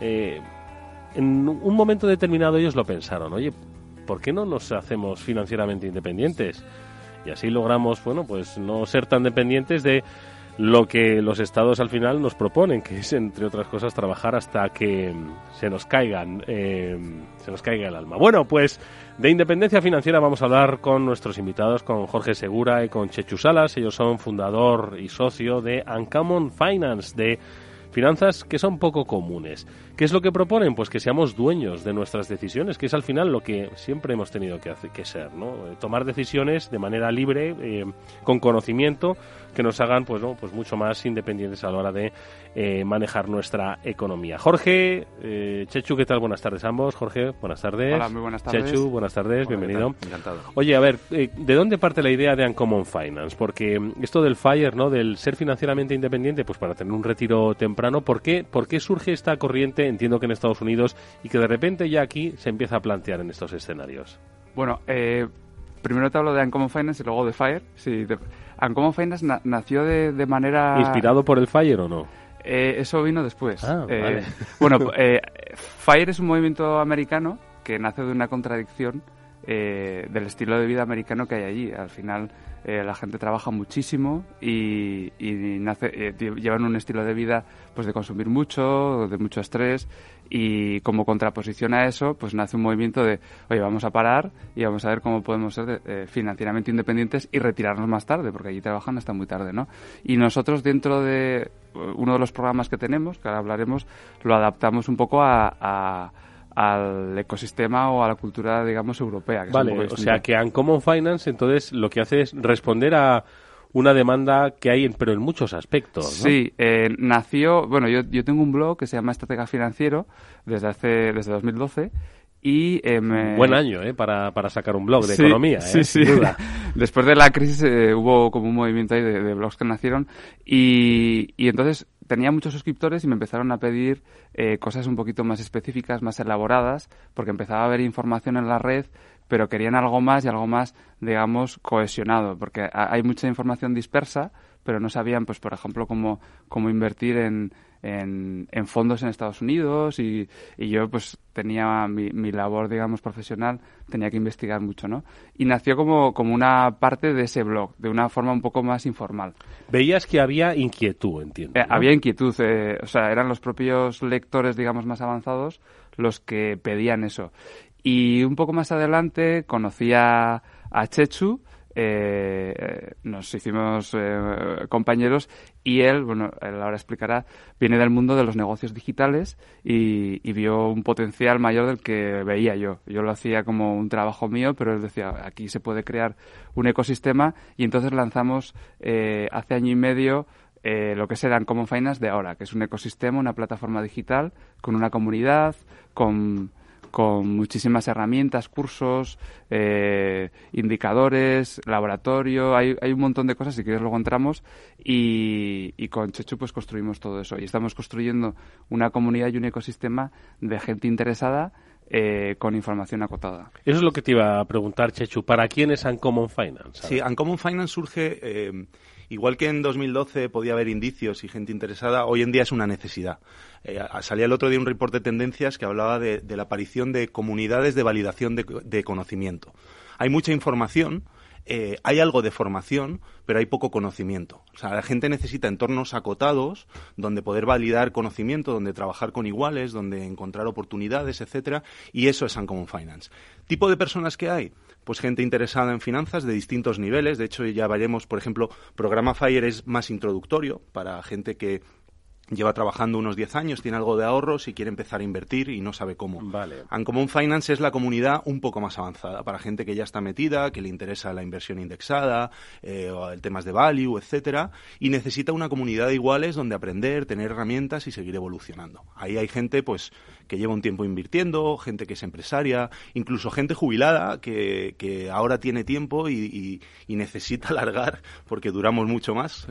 en un momento determinado ellos lo pensaron, oye, ¿por qué no nos hacemos financieramente independientes? Y así logramos, bueno, pues no ser tan dependientes de lo que los estados al final nos proponen, que es, entre otras cosas, trabajar hasta que se nos caiga el alma. Bueno, pues de independencia financiera vamos a hablar con nuestros invitados, con Jorge Segura y con Chechu Salas. Ellos son fundador y socio de Uncommon Finance, de finanzas que son poco comunes. ¿Qué es lo que proponen? Pues que seamos dueños de nuestras decisiones, que es al final lo que siempre hemos tenido que ser, ¿no? Tomar decisiones de manera libre, con conocimiento, que nos hagan pues mucho más independientes a la hora de manejar nuestra economía. Jorge, Chechu, ¿qué tal? Buenas tardes a ambos. Jorge, buenas tardes. Hola, muy buenas tardes. Chechu, buenas tardes, hola, bienvenido. Encantado. Oye, a ver, ¿de dónde parte la idea de Uncommon Finance? Porque esto del FIRE, ¿no? Del ser financieramente independiente, pues para tener un retiro temprano, ¿por qué surge esta corriente? Entiendo que en Estados Unidos, y que de repente ya aquí se empieza a plantear en estos escenarios. Bueno, primero te hablo de Uncommon Finance y luego de FIRE. Sí, Uncommon Finance nació de manera... ¿Inspirado por el FIRE o no? Eso vino después. Vale. Bueno, FIRE es un movimiento americano que nace de una contradicción del estilo de vida americano que hay allí. Al final la gente trabaja muchísimo y llevan un estilo de vida pues de consumir mucho, de mucho estrés, y como contraposición a eso pues nace un movimiento de, oye, vamos a parar y vamos a ver cómo podemos ser financieramente independientes y retirarnos más tarde, porque allí trabajan hasta muy tarde, ¿no? Y nosotros, dentro de uno de los programas que tenemos, que ahora hablaremos, lo adaptamos un poco al ecosistema o a la cultura, digamos, europea. Que vale, o sea que Uncommon Finance entonces lo que hace es responder a una demanda que hay, pero en muchos aspectos, ¿no? Sí, nació, bueno, yo tengo un blog que se llama Estratega Financiero desde 2012 y... Buen año, para sacar un blog de economía, sí, sin duda. Después de la crisis hubo como un movimiento ahí de blogs que nacieron y entonces tenía muchos suscriptores y me empezaron a pedir cosas un poquito más específicas, más elaboradas, porque empezaba a haber información en la red, pero querían algo más y algo más, digamos, cohesionado, porque hay mucha información dispersa, pero no sabían, pues por ejemplo, cómo invertir en fondos en Estados Unidos y yo pues tenía mi labor, digamos, profesional, tenía que investigar mucho, ¿no? Y nació como una parte de ese blog, de una forma un poco más informal. Veías que había inquietud, entiendo, ¿no? Había inquietud, o sea, eran los propios lectores, digamos, más avanzados los que pedían eso. Y un poco más adelante conocí a Chechu, nos hicimos compañeros y él ahora explicará, viene del mundo de los negocios digitales y vio un potencial mayor del que veía yo. Yo lo hacía como un trabajo mío, pero él decía, aquí se puede crear un ecosistema y entonces lanzamos hace año y medio lo que será Uncommon Finance de ahora, que es un ecosistema, una plataforma digital con una comunidad, con muchísimas herramientas, cursos, indicadores, laboratorio, hay un montón de cosas, si quieres luego entramos, y con Chechu pues construimos todo eso. Y estamos construyendo una comunidad y un ecosistema de gente interesada con información acotada. Eso es lo que te iba a preguntar, Chechu. ¿Para quién es Uncommon Finance? Sí, Uncommon Finance surge, igual que en 2012 podía haber indicios y gente interesada, hoy en día es una necesidad. Salía el otro día un reporte de tendencias que hablaba de la aparición de comunidades de validación de conocimiento. Hay mucha información, hay algo de formación, pero hay poco conocimiento. O sea, la gente necesita entornos acotados donde poder validar conocimiento, donde trabajar con iguales, donde encontrar oportunidades, etcétera, y eso es Uncommon Finance. ¿Tipo de personas que hay? Pues gente interesada en finanzas de distintos niveles. De hecho, ya veremos, por ejemplo, programa FIRE es más introductorio para gente que lleva trabajando unos 10 años, tiene algo de ahorros y quiere empezar a invertir y no sabe cómo. Vale. Uncommon Finance es la comunidad un poco más avanzada, para gente que ya está metida, que le interesa la inversión indexada, o el temas de value, etcétera, y necesita una comunidad de iguales donde aprender, tener herramientas y seguir evolucionando. Ahí hay gente pues que lleva un tiempo invirtiendo, gente que es empresaria, incluso gente jubilada que ahora tiene tiempo y necesita alargar, porque duramos mucho más,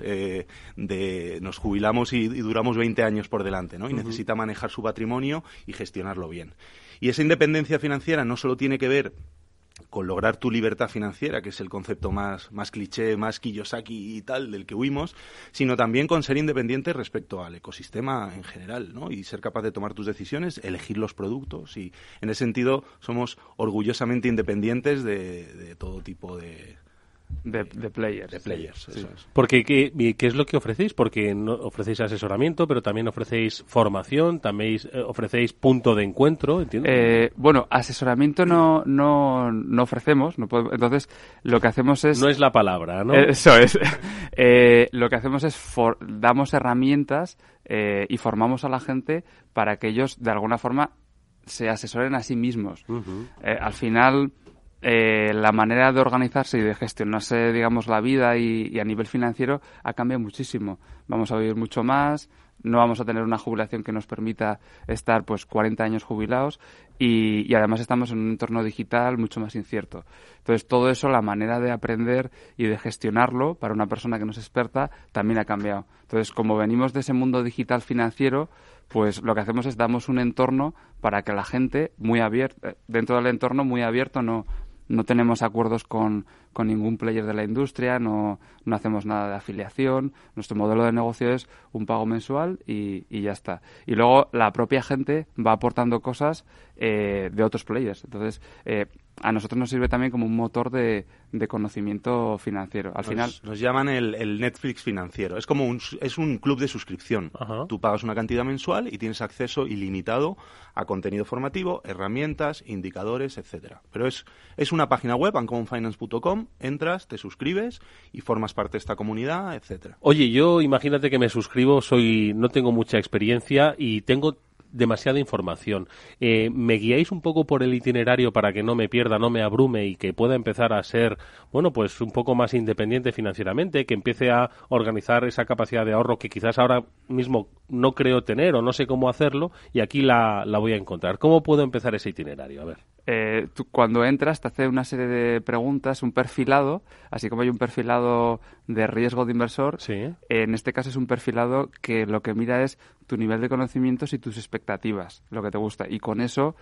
nos jubilamos y duramos 20 años por delante, ¿no? Y necesita manejar su patrimonio y gestionarlo bien. Y esa independencia financiera no solo tiene que ver con lograr tu libertad financiera, que es el concepto más cliché, más Kiyosaki y tal, del que huimos, sino también con ser independiente respecto al ecosistema en general, ¿no? Y ser capaz de tomar tus decisiones, elegir los productos, y en ese sentido somos orgullosamente independientes de todo tipo de players. De players, sí. Eso es. Porque, ¿qué es lo que ofrecéis? Porque no ofrecéis asesoramiento, pero también ofrecéis formación, también ofrecéis punto de encuentro, ¿entiendo? Bueno, asesoramiento no ofrecemos, no podemos, entonces lo que hacemos es... No es la palabra, ¿no? Eso es. Lo que hacemos es damos herramientas y formamos a la gente para que ellos, de alguna forma, se asesoren a sí mismos. Al final... la manera de organizarse y de gestionarse, digamos, la vida y a nivel financiero ha cambiado muchísimo. Vamos a vivir mucho más, no vamos a tener una jubilación que nos permita estar pues 40 años jubilados y además estamos en un entorno digital mucho más incierto. Entonces, todo eso, la manera de aprender y de gestionarlo para una persona que no es experta, también ha cambiado. Entonces, como venimos de ese mundo digital financiero, pues lo que hacemos es damos un entorno para que la gente muy abierta, dentro del entorno muy abierto, no tenemos acuerdos con ningún player de la industria, no hacemos nada de afiliación. Nuestro modelo de negocio es un pago mensual y ya está. Y luego la propia gente va aportando cosas de otros players. Entonces, a nosotros nos sirve también como un motor de conocimiento financiero. Al final nos llaman el Netflix financiero. Es como es un club de suscripción. Ajá. Tú pagas una cantidad mensual y tienes acceso ilimitado a contenido formativo, herramientas, indicadores, etcétera. Pero es una página web, uncommonfinance.com, entras, te suscribes y formas parte de esta comunidad, etcétera. Oye, yo imagínate que me suscribo, no tengo mucha experiencia y tengo demasiada información. ¿Me guiáis un poco por el itinerario para que no me pierda, no me abrume y que pueda empezar a ser, bueno, pues un poco más independiente financieramente, que empiece a organizar esa capacidad de ahorro que quizás ahora mismo no creo tener o no sé cómo hacerlo y aquí la voy a encontrar? ¿Cómo puedo empezar ese itinerario? A ver. Tú cuando entras te hace una serie de preguntas, un perfilado, así como hay un perfilado de riesgo de inversor, sí. En este caso es un perfilado que lo que mira es tu nivel de conocimientos y tus expectativas, lo que te gusta, y con eso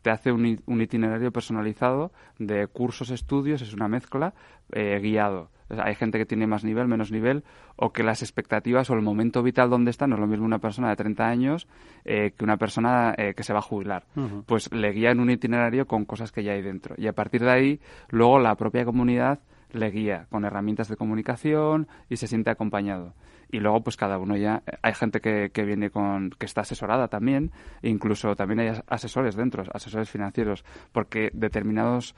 te hace un itinerario personalizado de cursos, estudios, es una mezcla, guiado. O sea, hay gente que tiene más nivel, menos nivel, o que las expectativas o el momento vital donde está no es lo mismo una persona de 30 años que una persona que se va a jubilar. Uh-huh. Pues le guía en un itinerario con cosas que ya hay dentro. Y a partir de ahí, luego la propia comunidad le guía con herramientas de comunicación y se siente acompañado. Y luego, pues cada uno ya... Hay gente que viene que está asesorada también, e incluso también hay asesores dentro, asesores financieros, porque determinados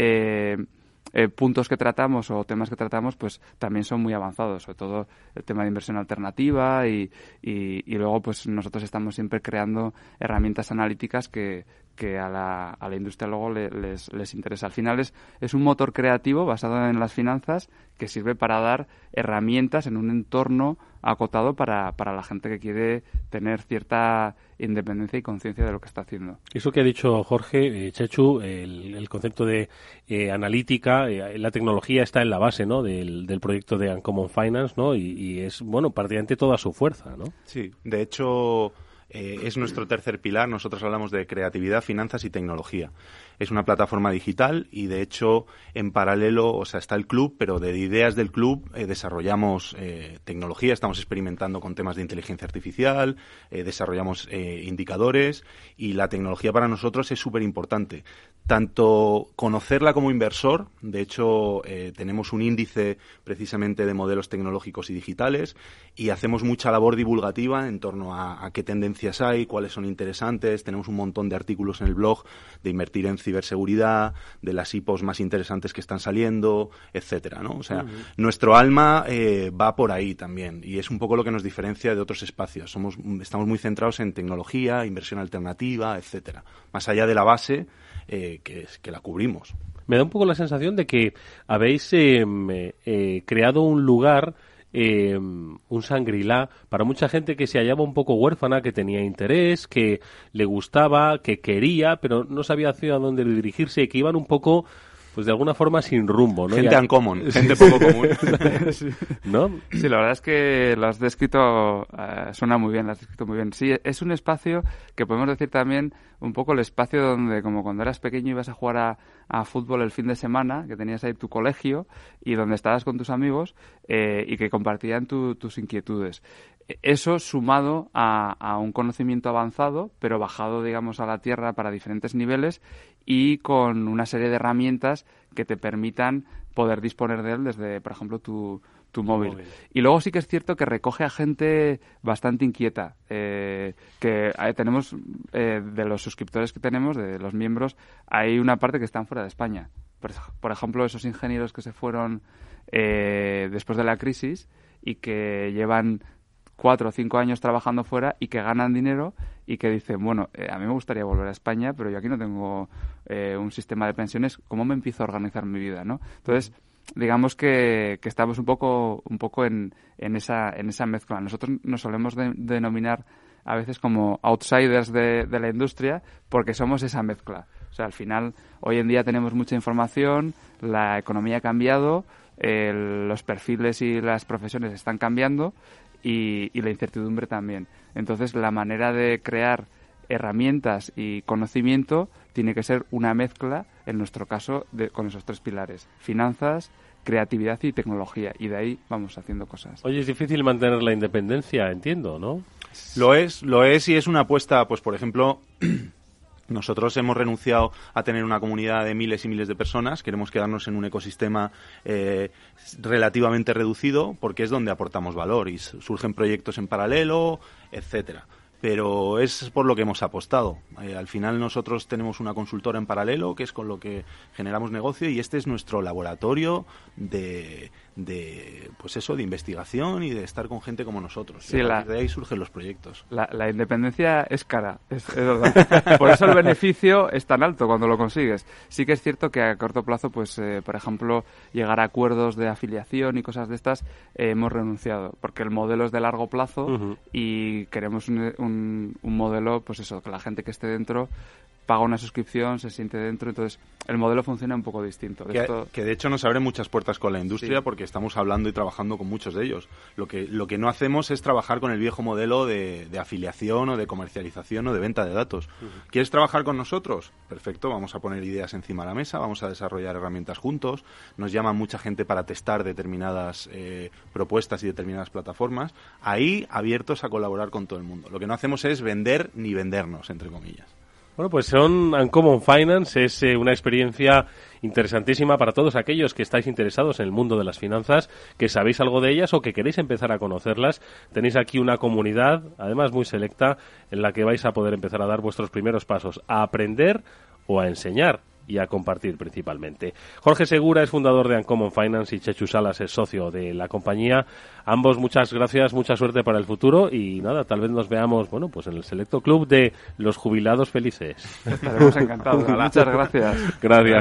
puntos que tratamos o temas que tratamos, pues también son muy avanzados, sobre todo el tema de inversión alternativa y luego, pues nosotros estamos siempre creando herramientas analíticas que a la industria luego les interesa. Al final es un motor creativo basado en las finanzas que sirve para dar herramientas en un entorno acotado para la gente que quiere tener cierta independencia y conciencia de lo que está haciendo. Eso que ha dicho Jorge, Chechu, el concepto de analítica, la tecnología está en la base, ¿no?, del proyecto de Uncommon Finance, ¿no? Y es, bueno, prácticamente toda su fuerza, ¿no? Sí, de hecho... es nuestro tercer pilar. Nosotros hablamos de creatividad, finanzas y tecnología. Es una plataforma digital y, de hecho, en paralelo, o sea, está el club, pero de ideas del club desarrollamos tecnología, estamos experimentando con temas de inteligencia artificial, desarrollamos indicadores, y la tecnología para nosotros es súper importante. Tanto conocerla como inversor, de hecho, tenemos un índice precisamente de modelos tecnológicos y digitales y hacemos mucha labor divulgativa en torno a qué tendencias hay, cuáles son interesantes. Tenemos un montón de artículos en el blog de invertir en ciberseguridad, de las IPOs más interesantes que están saliendo, etcétera, ¿no? O sea, nuestro alma va por ahí también, y es un poco lo que nos diferencia de otros espacios. Estamos muy centrados en tecnología, inversión alternativa, etcétera, más allá de la base que la cubrimos. Me da un poco la sensación de que habéis creado un lugar, un Shangri-La, para mucha gente que se hallaba un poco huérfana, que tenía interés, que le gustaba, que quería, pero no sabía hacia dónde dirigirse, y que iban un poco, pues de alguna forma, sin rumbo, ¿no? Gente uncommon, gente poco común. ¿No? Sí, la verdad es que lo has descrito, suena muy bien, lo has descrito muy bien. Sí, es un espacio que podemos decir también un poco el espacio donde, como cuando eras pequeño, ibas a jugar a fútbol el fin de semana, que tenías ahí tu colegio y donde estabas con tus amigos y que compartían tus inquietudes. Eso sumado a un conocimiento avanzado, pero bajado, digamos, a la tierra para diferentes niveles y con una serie de herramientas que te permitan poder disponer de él desde, por ejemplo, tu móvil. Y luego sí que es cierto que recoge a gente bastante inquieta, que tenemos, de los suscriptores que tenemos, de los miembros, hay una parte que están fuera de España. Por ejemplo, esos ingenieros que se fueron después de la crisis y que llevan 4 o 5 años trabajando fuera y que ganan dinero y que dicen, bueno, a mí me gustaría volver a España, pero yo aquí no tengo un sistema de pensiones, ¿cómo me empiezo a organizar mi vida, no? Entonces, digamos que estamos un poco en esa mezcla. Nosotros nos solemos denominar a veces como outsiders de la industria porque somos esa mezcla. O sea, al final, hoy en día tenemos mucha información, la economía ha cambiado, los perfiles y las profesiones están cambiando y la incertidumbre también. Entonces, la manera de crear herramientas y conocimiento tiene que ser una mezcla, en nuestro caso, con esos 3 pilares: finanzas, creatividad y tecnología, y de ahí vamos haciendo cosas. Oye, es difícil mantener la independencia, entiendo, ¿no? Lo es y es una apuesta, pues por ejemplo, nosotros hemos renunciado a tener una comunidad de miles y miles de personas, queremos quedarnos en un ecosistema relativamente reducido porque es donde aportamos valor y surgen proyectos en paralelo, etcétera. Pero es por lo que hemos apostado. Al final nosotros tenemos una consultora en paralelo, que es con lo que generamos negocio, y este es nuestro laboratorio de investigación y de estar con gente como nosotros. Sí, y de ahí surgen los proyectos. La independencia es cara, es verdad. Por eso el beneficio es tan alto cuando lo consigues. Sí que es cierto que a corto plazo, pues por ejemplo, llegar a acuerdos de afiliación y cosas de estas, hemos renunciado, porque el modelo es de largo plazo y queremos un modelo, pues eso, que la gente que esté dentro paga una suscripción, se siente dentro, entonces el modelo funciona un poco distinto. Que de hecho nos abre muchas puertas con la industria, sí, porque estamos hablando y trabajando con muchos de ellos. Lo que no hacemos es trabajar con el viejo modelo de afiliación o de comercialización o de venta de datos. ¿Quieres trabajar con nosotros? Perfecto, vamos a poner ideas encima de la mesa, vamos a desarrollar herramientas juntos, nos llama mucha gente para testar determinadas propuestas y determinadas plataformas, ahí abiertos a colaborar con todo el mundo. Lo que no hacemos es vender ni vendernos, entre comillas. Bueno, pues son Uncommon Finance, es una experiencia interesantísima para todos aquellos que estáis interesados en el mundo de las finanzas, que sabéis algo de ellas o que queréis empezar a conocerlas. Tenéis aquí una comunidad, además muy selecta, en la que vais a poder empezar a dar vuestros primeros pasos, a aprender o a enseñar y a compartir principalmente. Jorge Segura es fundador de Uncommon Finance y Chechu Salas es socio de la compañía. Ambos, muchas gracias, mucha suerte para el futuro y nada, tal vez nos veamos, bueno, pues en el selecto club de los jubilados felices. Estaremos encantados. Muchas gracias. Gracias.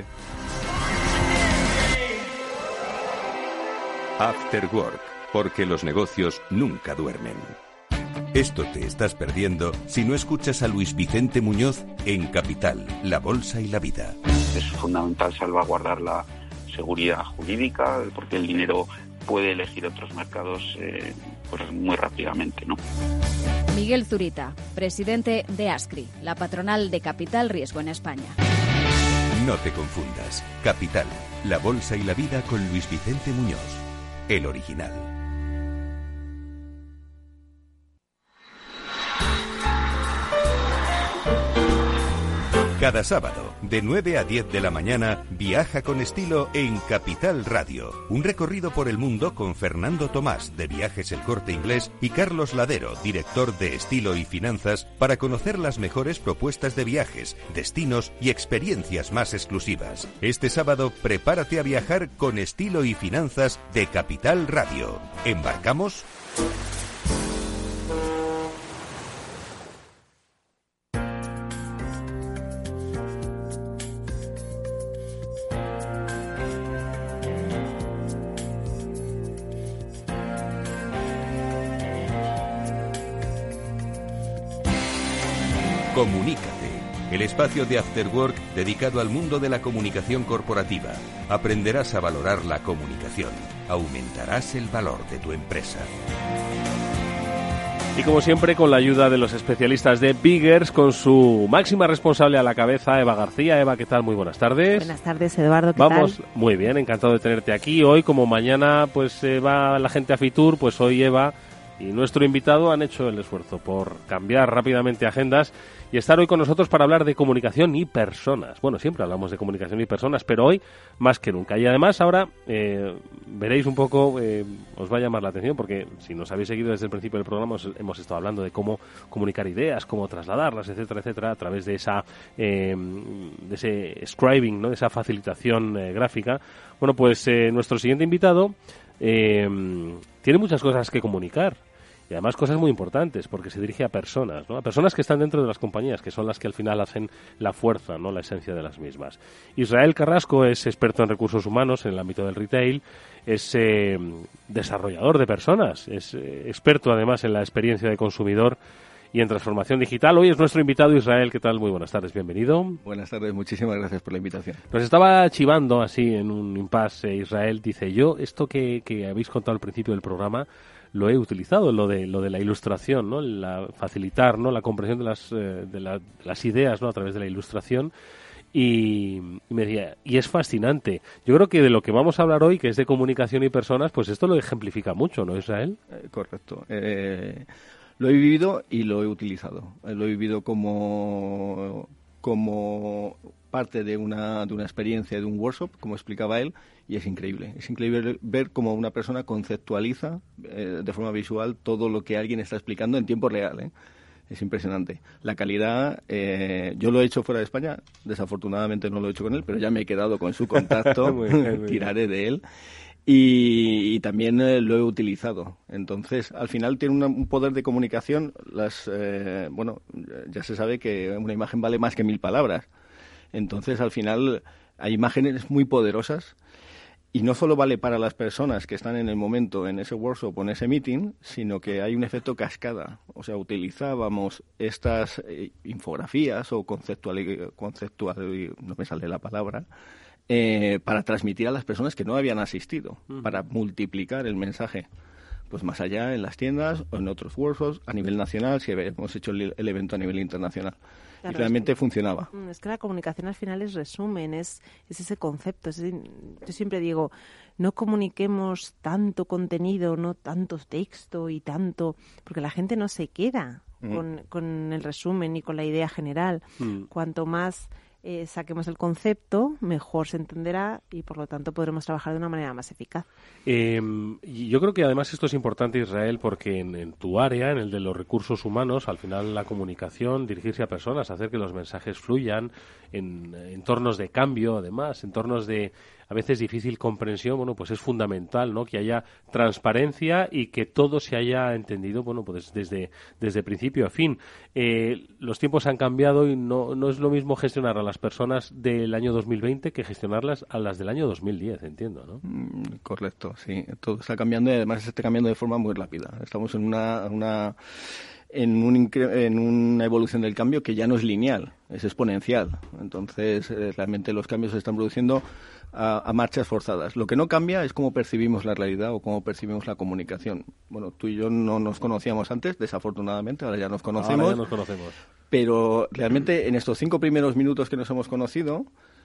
After Work, porque los negocios nunca duermen. Esto te estás perdiendo si no escuchas a Luis Vicente Muñoz en Capital, la Bolsa y la Vida. Es fundamental salvaguardar la seguridad jurídica porque el dinero puede elegir otros mercados pues muy rápidamente, ¿no? Miguel Zurita, presidente de ASCRI, la patronal de Capital Riesgo en España. No te confundas. Capital, la Bolsa y la Vida con Luis Vicente Muñoz, el original. Cada sábado, de 9 a 10 de la mañana, viaja con estilo en Capital Radio. Un recorrido por el mundo con Fernando Tomás, de Viajes El Corte Inglés, y Carlos Ladero, director de Estilo y Finanzas, para conocer las mejores propuestas de viajes, destinos y experiencias más exclusivas. Este sábado, prepárate a viajar con Estilo y Finanzas de Capital Radio. ¿Embarcamos? Comunícate, el espacio de After Work dedicado al mundo de la comunicación corporativa. Aprenderás a valorar la comunicación, aumentarás el valor de tu empresa. Y como siempre, con la ayuda de los especialistas de Biggers, con su máxima responsable a la cabeza, Eva García. Eva, ¿qué tal? Muy buenas tardes. Buenas tardes, Eduardo, ¿qué tal? Vamos, muy bien, encantado de tenerte aquí. Hoy, como mañana pues va la gente a Fitur, pues hoy Eva y nuestro invitado han hecho el esfuerzo por cambiar rápidamente agendas y estar hoy con nosotros para hablar de comunicación y personas. Bueno, siempre hablamos de comunicación y personas, pero hoy más que nunca. Y además ahora veréis un poco, os va a llamar la atención, porque si nos habéis seguido desde el principio del programa hemos estado hablando de cómo comunicar ideas, cómo trasladarlas, etcétera, etcétera, a través de esa de ese scribing, ¿no? De esa facilitación gráfica. Bueno, pues nuestro siguiente invitado tiene muchas cosas que comunicar. Y además cosas muy importantes, porque se dirige a personas, ¿no? A personas que están dentro de las compañías, que son las que al final hacen la fuerza, ¿no? La esencia de las mismas. Israel Carrasco es experto en recursos humanos en el ámbito del retail, es desarrollador de personas, es experto además en la experiencia de consumidor y en transformación digital. Hoy es nuestro invitado Israel. ¿Qué tal? Muy buenas tardes, bienvenido. Buenas tardes, muchísimas gracias por la invitación. Nos estaba chivando así en un impasse Israel, dice, yo esto que habéis contado al principio del programa lo he utilizado, lo de la ilustración, ¿no? Facilitar, ¿no? La comprensión de las ideas, ¿no? A través de la ilustración. Y me decía, y es fascinante. Yo creo que de lo que vamos a hablar hoy, que es de comunicación y personas, pues esto lo ejemplifica mucho, ¿no, Israel? Correcto. Lo he vivido y lo he utilizado. Lo he vivido como parte de una experiencia, de un workshop, como explicaba él, y es increíble. Es increíble ver cómo una persona conceptualiza de forma visual todo lo que alguien está explicando en tiempo real, Es impresionante. La calidad, yo lo he hecho fuera de España, desafortunadamente no lo he hecho con él, pero ya me he quedado con su contacto, muy tiraré de él. Y también lo he utilizado. Entonces, al final tiene un poder de comunicación. Ya se sabe que una imagen vale más que 1000 palabras. Entonces, al final, hay imágenes muy poderosas Y no solo vale para las personas que están en el momento en ese workshop o en ese meeting, sino que hay un efecto cascada. O sea, utilizábamos estas infografías o conceptual, no me sale la palabra, para transmitir a las personas que no habían asistido, para multiplicar el mensaje. Pues más allá, en las tiendas o en otros workshops, a nivel nacional, si hemos hecho el evento a nivel internacional. Claro, y realmente funcionaba. Es que la comunicación al final es resumen, es ese concepto. Yo siempre digo, no comuniquemos tanto contenido, no tanto texto y tanto, porque la gente no se queda con el resumen y con la idea general. Cuanto más saquemos el concepto, mejor se entenderá y por lo tanto podremos trabajar de una manera más eficaz. Yo creo que además esto es importante, Israel, porque en tu área, en el de los recursos humanos, al final la comunicación, dirigirse a personas, hacer que los mensajes fluyan en entornos de cambio, además, entornos de a veces difícil comprensión, bueno, pues es fundamental, ¿no?, que haya transparencia y que todo se haya entendido, bueno, pues desde principio a fin. Los tiempos han cambiado y no es lo mismo gestionar a las personas del año 2020 que gestionarlas a las del año 2010, entiendo, ¿no? Correcto, sí. Todo está cambiando y además está cambiando de forma muy rápida. Estamos en una evolución del cambio que ya no es lineal, es exponencial. Entonces, realmente los cambios se están produciendo a marchas forzadas. Lo que no cambia es cómo percibimos la realidad o cómo percibimos la comunicación. Bueno, tú y yo no nos conocíamos antes, desafortunadamente, ahora ya nos conocemos. Pero realmente en estos 5 primeros minutos que nos hemos conocido,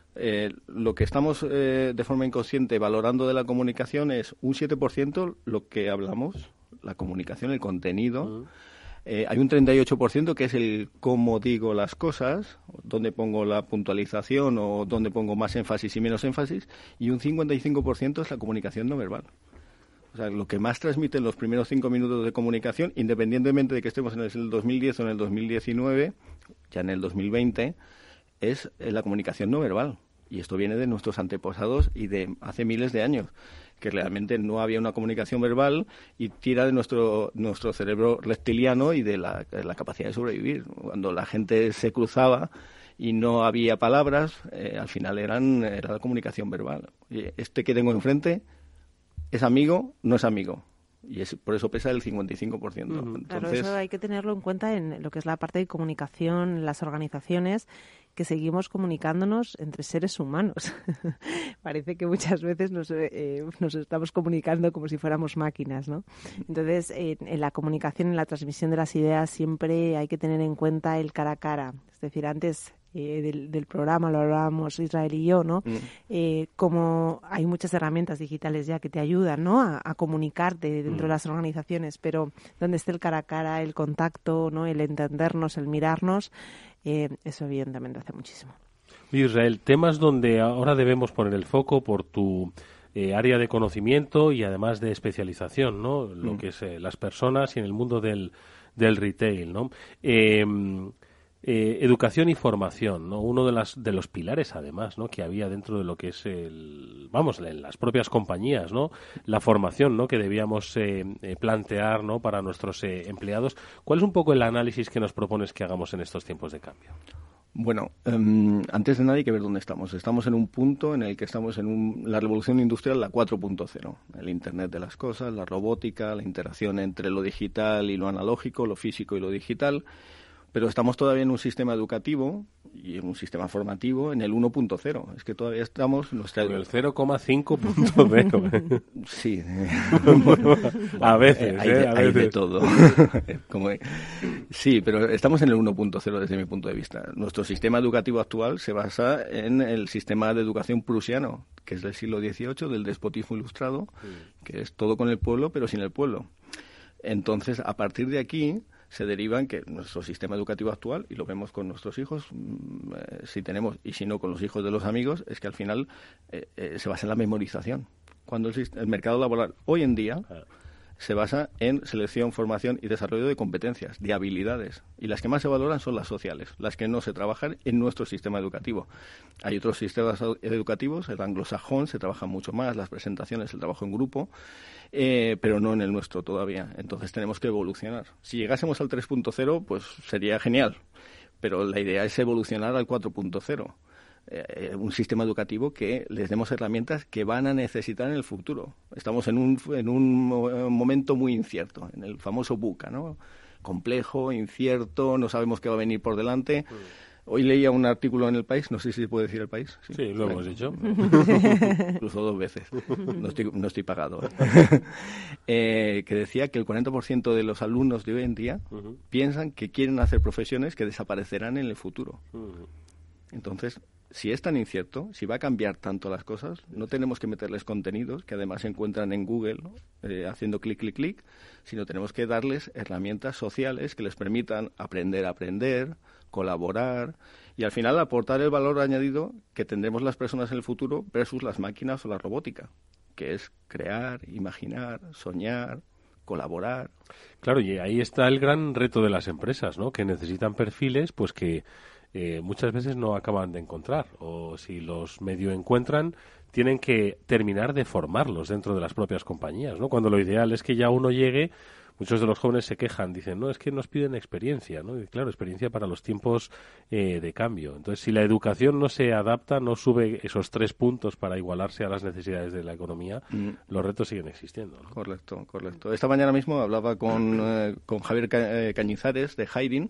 lo que estamos de forma inconsciente valorando de la comunicación es un 7% lo que hablamos, la comunicación, el contenido. Hay un 38% que es el cómo digo las cosas, dónde pongo la puntualización o dónde pongo más énfasis y menos énfasis, y un 55% es la comunicación no verbal. O sea, lo que más transmite en los primeros 5 minutos de comunicación, independientemente de que estemos en el 2010 o en el 2019, ya en el 2020, es la comunicación no verbal. Y esto viene de nuestros antepasados y de hace miles de años, que realmente no había una comunicación verbal y tira de nuestro cerebro reptiliano y de la capacidad de sobrevivir. Cuando la gente se cruzaba y no había palabras, al final era la comunicación verbal. Y este que tengo enfrente es amigo, no es amigo. Y por eso pesa el 55%. Entonces, claro, eso hay que tenerlo en cuenta en lo que es la parte de comunicación en las organizaciones, que seguimos comunicándonos entre seres humanos. Parece que muchas veces nos estamos comunicando como si fuéramos máquinas, ¿no? Entonces, en la comunicación, en la transmisión de las ideas, siempre hay que tener en cuenta el cara a cara. Es decir, antes del programa lo hablábamos Israel y yo, ¿no? Como hay muchas herramientas digitales ya que te ayudan, ¿no?, a comunicarte dentro de las organizaciones, pero donde esté el cara a cara, el contacto, ¿no?, el entendernos, el mirarnos, eso evidentemente hace muchísimo. Israel, temas donde ahora debemos poner el foco por tu área de conocimiento y además de especialización, ¿no? Lo que es las personas y en el mundo del retail, ¿no? Educación y formación, ¿no? Uno de los pilares, además, ¿no?, que había dentro de lo que es en las propias compañías, ¿no?, la formación, ¿no?, que debíamos plantear, ¿no?, para nuestros empleados. ¿Cuál es un poco el análisis que nos propones que hagamos en estos tiempos de cambio? Bueno, antes de nada hay que ver dónde estamos. Estamos en un punto en el que estamos en la revolución industrial, la 4.0. El Internet de las cosas, la robótica, la interacción entre lo digital y lo analógico, lo físico y lo digital. Pero estamos todavía en un sistema educativo y en un sistema formativo en el 1.0. Es que todavía estamos... En el 0,5.0. Sí. A veces, hay de todo. Sí, pero estamos en el 1.0 desde mi punto de vista. Nuestro sistema educativo actual se basa en el sistema de educación prusiano, que es del siglo XVIII, del despotismo ilustrado, que es todo con el pueblo, pero sin el pueblo. Entonces, a partir de aquí se derivan que nuestro sistema educativo actual, y lo vemos con nuestros hijos, si tenemos, y si no con los hijos de los amigos, es que al final se basa en la memorización. Cuando el mercado laboral hoy en día se basa en selección, formación y desarrollo de competencias, de habilidades. Y las que más se valoran son las sociales, las que no se trabajan en nuestro sistema educativo. Hay otros sistemas educativos, el anglosajón se trabaja mucho más, las presentaciones, el trabajo en grupo, pero no en el nuestro todavía. Entonces tenemos que evolucionar. Si llegásemos al 3.0, pues sería genial, pero la idea es evolucionar al 4.0. un sistema educativo que les demos herramientas que van a necesitar en el futuro. Estamos en un momento muy incierto, en el famoso VUCA, ¿no? Complejo, incierto, no sabemos qué va a venir por delante. Hoy leía un artículo en El País, no sé si se puede decir El País. Sí, lo hemos dicho. Incluso 2 veces. No estoy pagado. Que decía que el 40% de los alumnos de hoy en día piensan que quieren hacer profesiones que desaparecerán en el futuro. Entonces, si es tan incierto, si va a cambiar tanto las cosas, no tenemos que meterles contenidos que además se encuentran en Google, ¿no? Haciendo clic, clic, clic, sino tenemos que darles herramientas sociales que les permitan aprender a aprender, colaborar y al final aportar el valor añadido que tendremos las personas en el futuro versus las máquinas o la robótica, que es crear, imaginar, soñar, colaborar. Claro, y ahí está el gran reto de las empresas, ¿no? Que necesitan perfiles, pues que muchas veces no acaban de encontrar, o si los medio encuentran, tienen que terminar de formarlos dentro de las propias compañías, ¿no? Cuando lo ideal es que ya uno llegue. Muchos de los jóvenes se quejan, dicen, no, es que nos piden experiencia, ¿no? Y claro, experiencia para los tiempos de cambio. Entonces, si la educación no se adapta, no sube esos 3 puntos para igualarse a las necesidades de la economía, los retos siguen existiendo, ¿no? Correcto. Esta mañana mismo hablaba con Javier Cañizares de Hiring.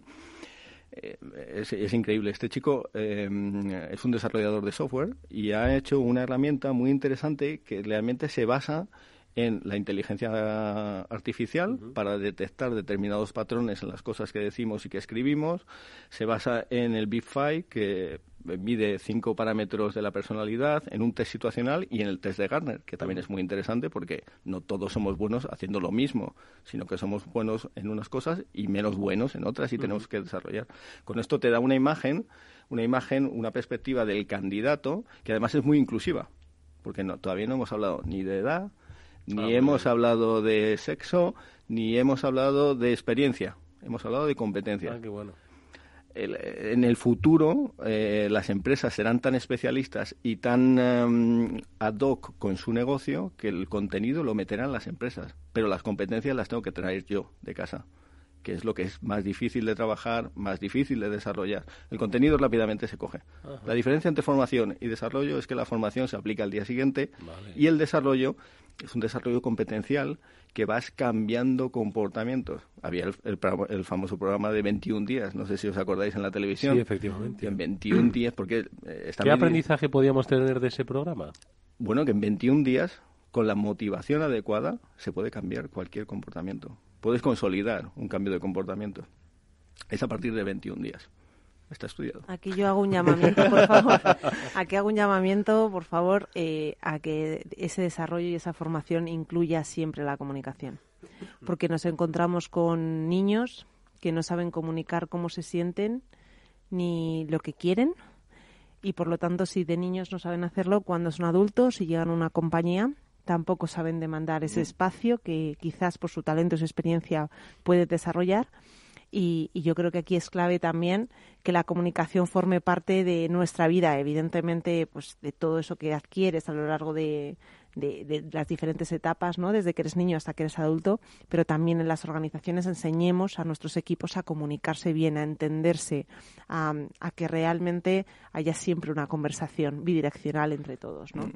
Es increíble. Este chico es un desarrollador de software y ha hecho una herramienta muy interesante que realmente se basa en la inteligencia artificial para detectar determinados patrones en las cosas que decimos y que escribimos. Se basa en el Big Five, que mide 5 parámetros de la personalidad, en un test situacional y en el test de Gartner, que también es muy interesante porque no todos somos buenos haciendo lo mismo, sino que somos buenos en unas cosas y menos buenos en otras y tenemos que desarrollar. Con esto te da una imagen, una perspectiva del candidato que además es muy inclusiva, porque todavía no hemos hablado ni de edad, ni hemos hablado de sexo, ni hemos hablado de experiencia. Hemos hablado de competencia. Qué bueno. En el futuro, las empresas serán tan especialistas y tan ad hoc con su negocio que el contenido lo meterán las empresas. Pero las competencias las tengo que traer yo de casa, que es lo que es más difícil de trabajar, más difícil de desarrollar. El contenido rápidamente se coge. Ajá. La diferencia entre formación y desarrollo es que la formación se aplica al día siguiente y el desarrollo es un desarrollo competencial que vas cambiando comportamientos. Había el famoso programa de 21 días, no sé si os acordáis en la televisión. Sí, efectivamente. En 21 días, porque... ¿Qué aprendizaje podíamos tener de ese programa? Bueno, que en 21 días, con la motivación adecuada, se puede cambiar cualquier comportamiento. Puedes consolidar un cambio de comportamiento. Es a partir de 21 días. Está estudiado. Aquí yo hago un llamamiento, por favor. Aquí hago un llamamiento, por favor, a que ese desarrollo y esa formación incluya siempre la comunicación. Porque nos encontramos con niños que no saben comunicar cómo se sienten ni lo que quieren. Y por lo tanto, si de niños no saben hacerlo, cuando son adultos y llegan a una compañía, tampoco saben demandar ese espacio que quizás por su talento y su experiencia puede desarrollar. Y yo creo que aquí es clave también que la comunicación forme parte de nuestra vida, evidentemente, pues de todo eso que adquieres a lo largo de las diferentes etapas, ¿no? Desde que eres niño hasta que eres adulto, pero también en las organizaciones enseñemos a nuestros equipos a comunicarse bien, a entenderse, a que realmente haya siempre una conversación bidireccional entre todos, ¿no?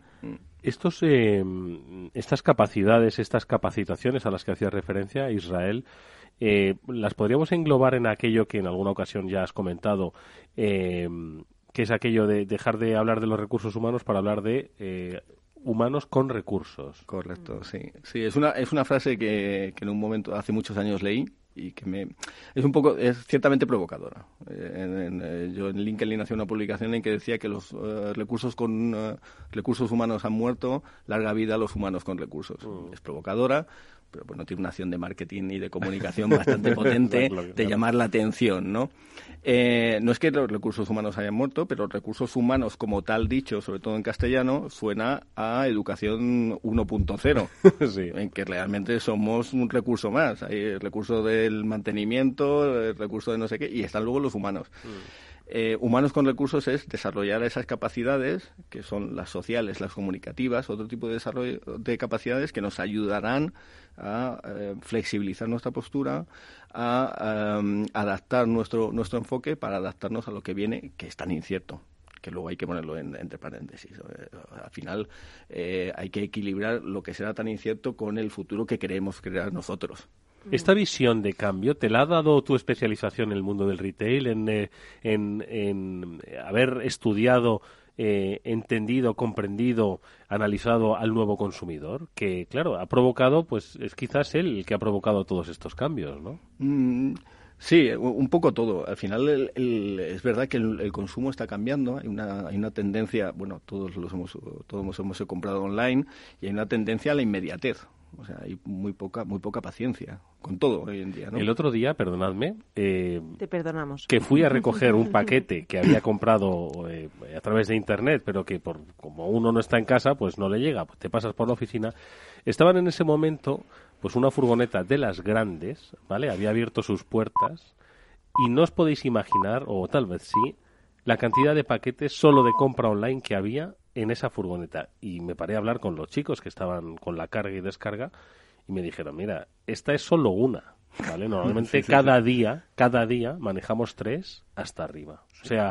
Estas capacidades, estas capacitaciones a las que hacía referencia Israel, las podríamos englobar en aquello que en alguna ocasión ya has comentado, que es aquello de dejar de hablar de los recursos humanos para hablar de humanos con recursos. Correcto, sí. Sí, es una frase que en un momento, hace muchos años leí y que es ciertamente provocadora. Yo en LinkedIn hacía una publicación en que decía que los recursos humanos han muerto, larga vida a los humanos con recursos. Es provocadora, pero bueno, tiene una acción de marketing y de comunicación bastante potente de llamar la atención, ¿no? No es que los recursos humanos hayan muerto, pero los recursos humanos como tal dicho, sobre todo en castellano, suena a educación 1.0, sí, en que realmente somos un recurso más. Hay el recurso del mantenimiento, el recurso de no sé qué, y están luego los humanos. Humanos con recursos es desarrollar esas capacidades, que son las sociales, las comunicativas, otro tipo de desarrollo de capacidades que nos ayudarán a flexibilizar nuestra postura, a adaptar nuestro enfoque para adaptarnos a lo que viene, que es tan incierto, que luego hay que ponerlo entre paréntesis. Al final hay que equilibrar lo que será tan incierto con el futuro que queremos crear nosotros. Esta visión de cambio, ¿te la ha dado tu especialización en el mundo del retail, en haber estudiado, entendido, comprendido, analizado al nuevo consumidor? Que, claro, ha provocado, pues es quizás él el que ha provocado todos estos cambios, ¿no? Sí, un poco todo. Al final es verdad que el consumo está cambiando. Hay una tendencia, bueno, todos hemos comprado online, y hay una tendencia a la inmediatez. O sea, hay muy poca paciencia con todo hoy en día, ¿no? El otro día, perdonadme, te perdonamos, que fui a recoger un paquete que había comprado a través de internet, pero que como uno no está en casa, pues no le llega, pues te pasas por la oficina. Estaban en ese momento pues una furgoneta de las grandes, ¿vale? Había abierto sus puertas y no os podéis imaginar, o tal vez sí, la cantidad de paquetes solo de compra online que había en esa furgoneta. Y me paré a hablar con los chicos que estaban con la carga y descarga y me dijeron, mira, esta es solo una, ¿vale? Normalmente cada día manejamos 3 hasta arriba. O sea,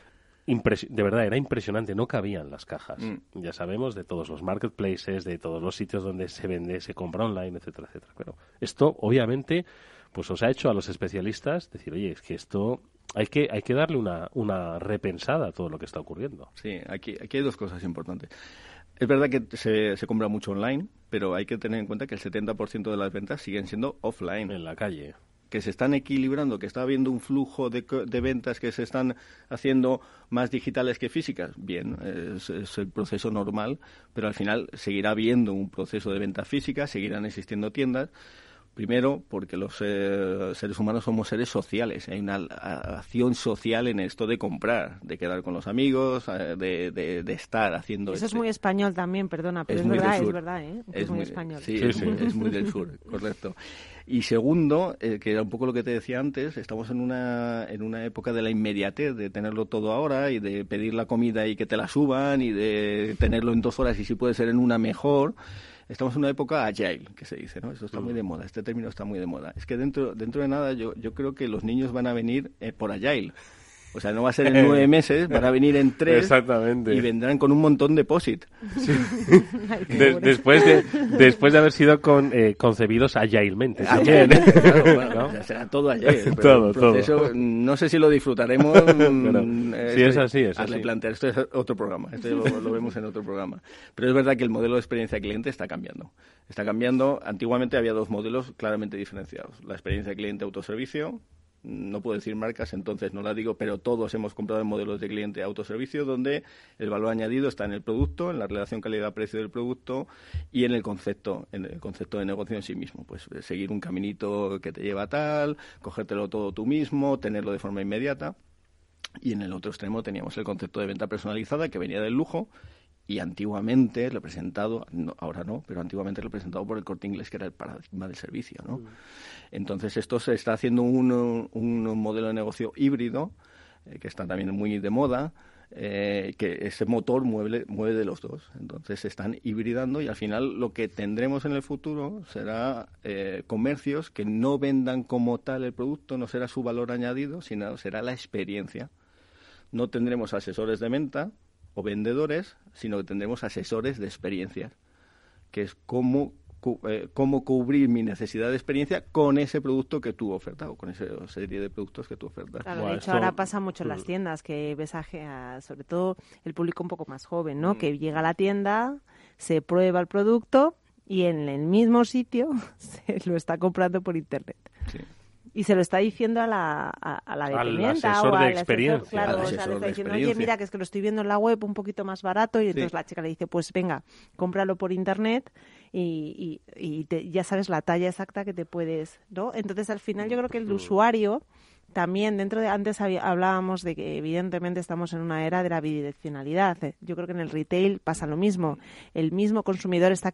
de verdad, era impresionante, no cabían las cajas. Ya sabemos de todos los marketplaces, de todos los sitios donde se vende, se compra online, etcétera, etcétera. Pero esto, obviamente, pues os ha hecho a los especialistas decir, oye, es que esto hay que darle una repensada a todo lo que está ocurriendo. Sí, aquí hay 2 cosas importantes. Es verdad que se compra mucho online, pero hay que tener en cuenta que el 70% de las ventas siguen siendo offline. En la calle. Que se están equilibrando, que está habiendo un flujo de ventas que se están haciendo más digitales que físicas. Bien, es el proceso normal, pero al final seguirá habiendo un proceso de venta física, seguirán existiendo tiendas. Primero, porque los seres humanos somos seres sociales. Hay una acción social en esto de comprar, de quedar con los amigos, de estar haciendo... Eso es muy español también, perdona, pero es verdad, ¿eh? Es muy español. Sí, es muy del sur, correcto. Y segundo, que era un poco lo que te decía antes, estamos en una época de la inmediatez, de tenerlo todo ahora y de pedir la comida y que te la suban y de tenerlo en 2 horas y si puede ser en una mejor. Estamos en una época agile, que se dice, ¿no? Eso está muy de moda, este término está muy de moda. Es que dentro de nada yo creo que los niños van a venir por agile. O sea, no va a ser en 9 meses, van a venir en 3. Exactamente. Y vendrán con un montón de POSIT. Sí. Después de haber sido concebidos agilmente. Claro, bueno, ¿no? O sea, será todo agile. Todo. No sé si lo disfrutaremos. Sí, es así. Plantear. Esto es otro programa. Esto lo vemos en otro programa. Pero es verdad que el modelo de experiencia cliente está cambiando. Está cambiando. Antiguamente había 2 modelos claramente diferenciados. La experiencia cliente autoservicio. No puedo decir marcas, entonces no la digo, pero todos hemos comprado en modelos de cliente autoservicio donde el valor añadido está en el producto, en la relación calidad-precio del producto y en el concepto de negocio en sí mismo. Pues seguir un caminito que te lleva a tal, cogértelo todo tú mismo, tenerlo de forma inmediata. Y en el otro extremo teníamos el concepto de venta personalizada que venía del lujo y antiguamente representado, ahora no, pero antiguamente representado por el Corte Inglés, que era el paradigma del servicio, ¿no? Entonces esto se está haciendo un modelo de negocio híbrido, que está también muy de moda, que ese motor mueve de los dos. Entonces se están hibridando y al final lo que tendremos en el futuro será comercios que no vendan como tal el producto, no será su valor añadido, sino será la experiencia. No tendremos asesores de venta o vendedores, sino que tendremos asesores de experiencias, que es cómo cubrir mi necesidad de experiencia con ese producto que tú ofertas o con esa serie de productos que tú ofertas. Claro, de hecho ahora pasa mucho en las tiendas, que ves sobre todo el público un poco más joven, ¿no? Que llega a la tienda, se prueba el producto y en el mismo sitio se lo está comprando por internet. Sí. Y se lo está diciendo a la dependienta o al experiencia. Claro, o sea, le está diciendo, oye, mira, que es que lo estoy viendo en la web un poquito más barato, y entonces la chica le dice, pues venga, cómpralo por internet y ya sabes la talla exacta que te puedes, ¿no? Entonces, al final, yo creo que el usuario también, antes hablábamos de que evidentemente estamos en una era de la bidireccionalidad. Yo creo que en el retail pasa lo mismo. El mismo consumidor está